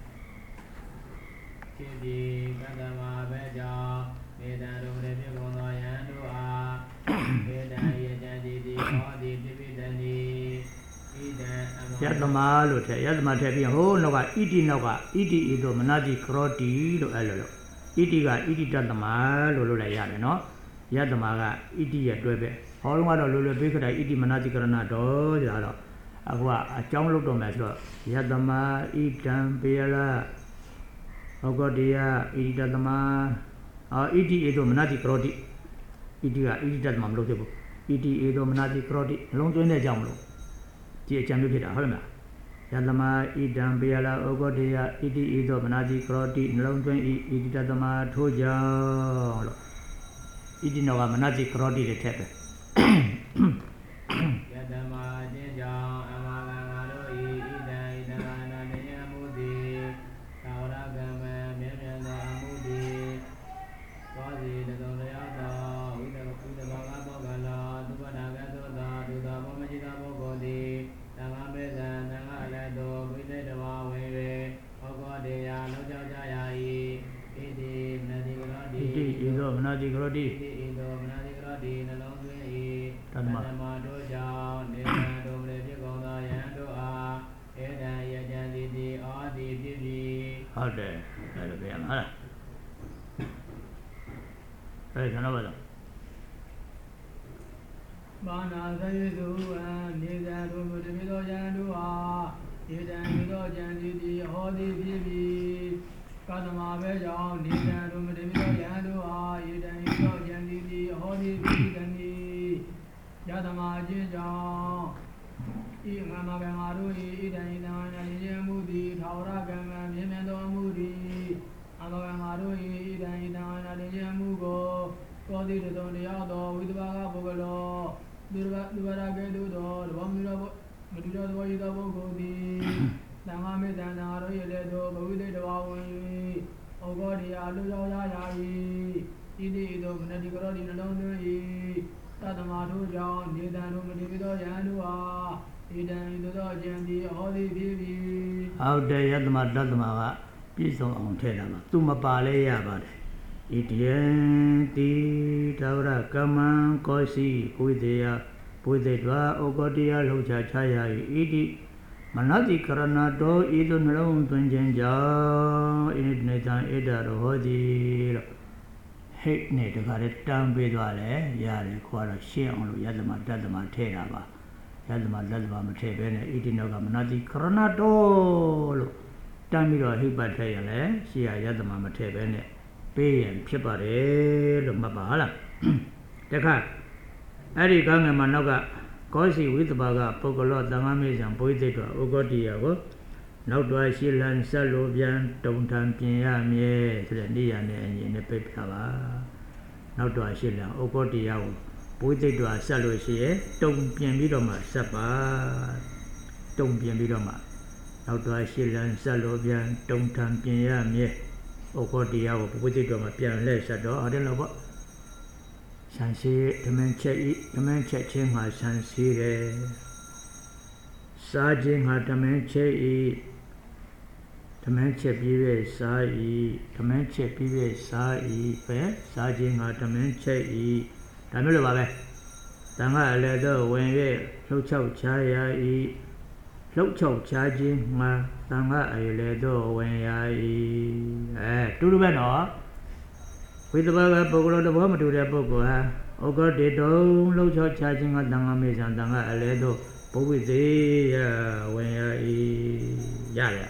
ဖြစ်ပြီးကတ္တမဘေကြောင့်နေတံတို့မတေဖြစ်ကုန်သောယံတို့အားဧတံဤအကျံတိတိဩတိဖြစ်ပြီးတည်းဤတံယတမလို့ထည့်ယတမထည့်ပြီးဟိုးနောက်ကဣတိနောက်ကဣတိဤတို့မနတိခရောတိလို့အဲ့လိုလို့ဣတိကဣတိတတမလို့လို့လည်းရတယ်နော်ဣ Yadamaga, Idi at Dwebe. All one of Lulu Baker, Idi Manatikarana do, Agua, a John looked on Mesro. Yadama, Itam, Bela, Ogodia, Idadama, Idi Edo Manati Crodi, Idia, Idad Mamlobo, Idi Edo Manati Crodi, long to the Jamlo. Tia Jamukita, Holma. Yadama, Idam, Bela, Ogodia, Idi Edo Manati Crodi, long to Idadama, Toja. Idi no Manati Crodi the Tepe. Yadama, Jinja, Amagaro, Ida, Idana, Yamudi, Taura Gama, Miranda, Amudi, Quasi, the Doriata, with the Bagabogala, Dubanaga, Duda, Momajida Bogodi, Namabeza, Nagalado, with the Wawe, Ogodia, Lojayai, Idi, Nadigrodi, Idi, Ido, Nadigrodi, Ido, Nadigrodi, Nalongi, Tanma. Doja, Neda, Doble, Goda, Yandoa, Eda, Yajandi, Adi, Divi. How dare, that'll be another. There's another. Bana, Zayu, and Neda, Doble, Yandua, Eda, Mido, Jandi, Odi, Divi. Kadama, Veja, Neda, Doble, Yandua, Eda, Mido, Jandi, Odi, Divi. Yadama Jinja, Imama Gamaru, Ida, Ida, Mudi, Taura Gama, Yemendo Mudi, Amagamaru, Ida, Ida, Mugo, Godi, the Doniado, with Baga Bogolo, Dubara Gedo, Wamira, Madura, Voida Bogodi, Namame, Danaro, Yeledo, Budi, the Wawi, Ogodia, Luja, Idi, the Nadigrodi, and London. Tadamatu John, Nidan, Divido, Yanua, Idan, Ido, Jandi, Holy Vivi. How day Yadama Dadama, peace on Telama, Tuma Palea, but Itian, Ti, Taura, Kaman, Kosi, Puidea, Puidea, Ogodia, Lucha Chaya, Idi, Manati Karanado, Idon Long, Tunjanja, Id Nathan, Ida, Hodi. Hate Nate got it down with Vale, Yari, Quara, Shea on Yadama, Dadama, Teraba, Yadama, Dadama, Matebene, eating Ogamanati, Coronado, Tamiro, Hibatale, Shea Yadama, Matebene, Pay and Pipare, Mabala. The car, Ari Ganga Manoga, Cosi with Baga, Pocolo, Damamis and Poetato, Ogotiago. Now do I see land Salobian, don't time Piamie, Trendian and the paper. Now do I see land Ogotiao, Poetato, Salosie, don't Piamidoma, Sapa, don't Piamidoma. Now do I see land Salobian, don't time Piamie, Ogotiao, Poetato, Pian Lesado, I don't know what. Sansi, the man check it, the man checking my Sansi. Sergeant had the man check it. The man check P Sai, the man check P Sai, Sergeant had the man check it. Tamil Babe. Tanga leather when we look out chaya e. Look out charging ma Tanga a leather when I eh, to the banner. With the Baga Bogo the woman to the Bogo, oh God, they don't look out charging at Tanga Miss and Tanga a leather. With the when I yaya.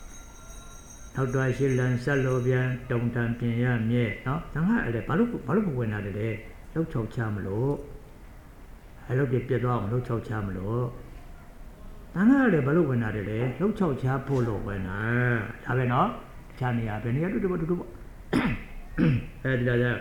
How do I see land Salobian, don't time Piam yet? No, Tanga, the Paluku Paluku went out of there. Look so charmlo. I look at Piedon, look so charmlo. Tanga, the Paluku went out of there. Look so charpolo when I have it not. Chani, I've been here to do what to do. Head that.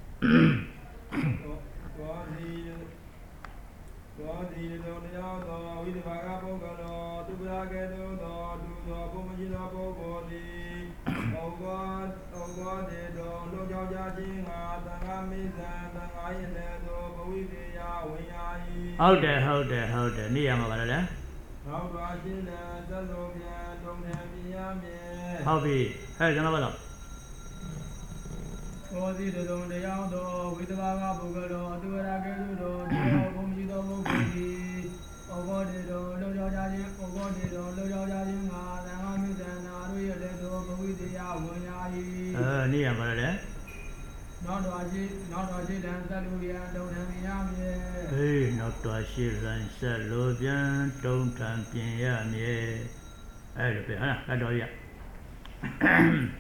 Di Doniado, with the Bagabogalo, to Bragado, to the Pomajina Bogodi, oh God, oh God, they don't look out judging at the Ramis and the Iron, but with the Yahweh. Hold there, hold there, hold there, Niam over there. How do I see that? Don't have the Hobby, hey, another. Odi the Doniado, with the Bagabogalo, to Bragado, to the Pomajina Bogodi. Oh God, they don't look out judging, oh God, they don't look out judging at the Ramis and the Iron, but with the Yahweh. Uh, Niam over there. နောက်တော်ရှိနောက်တော်ရှိတန်သက်လူရတုံထံမြင်ရမည်အေးနောက်တော်ရှိလန်ဆက်လို့ပြန်တုံးထံပြင်ရမည်အဲ့လိုပဲဟာလားတော်ရ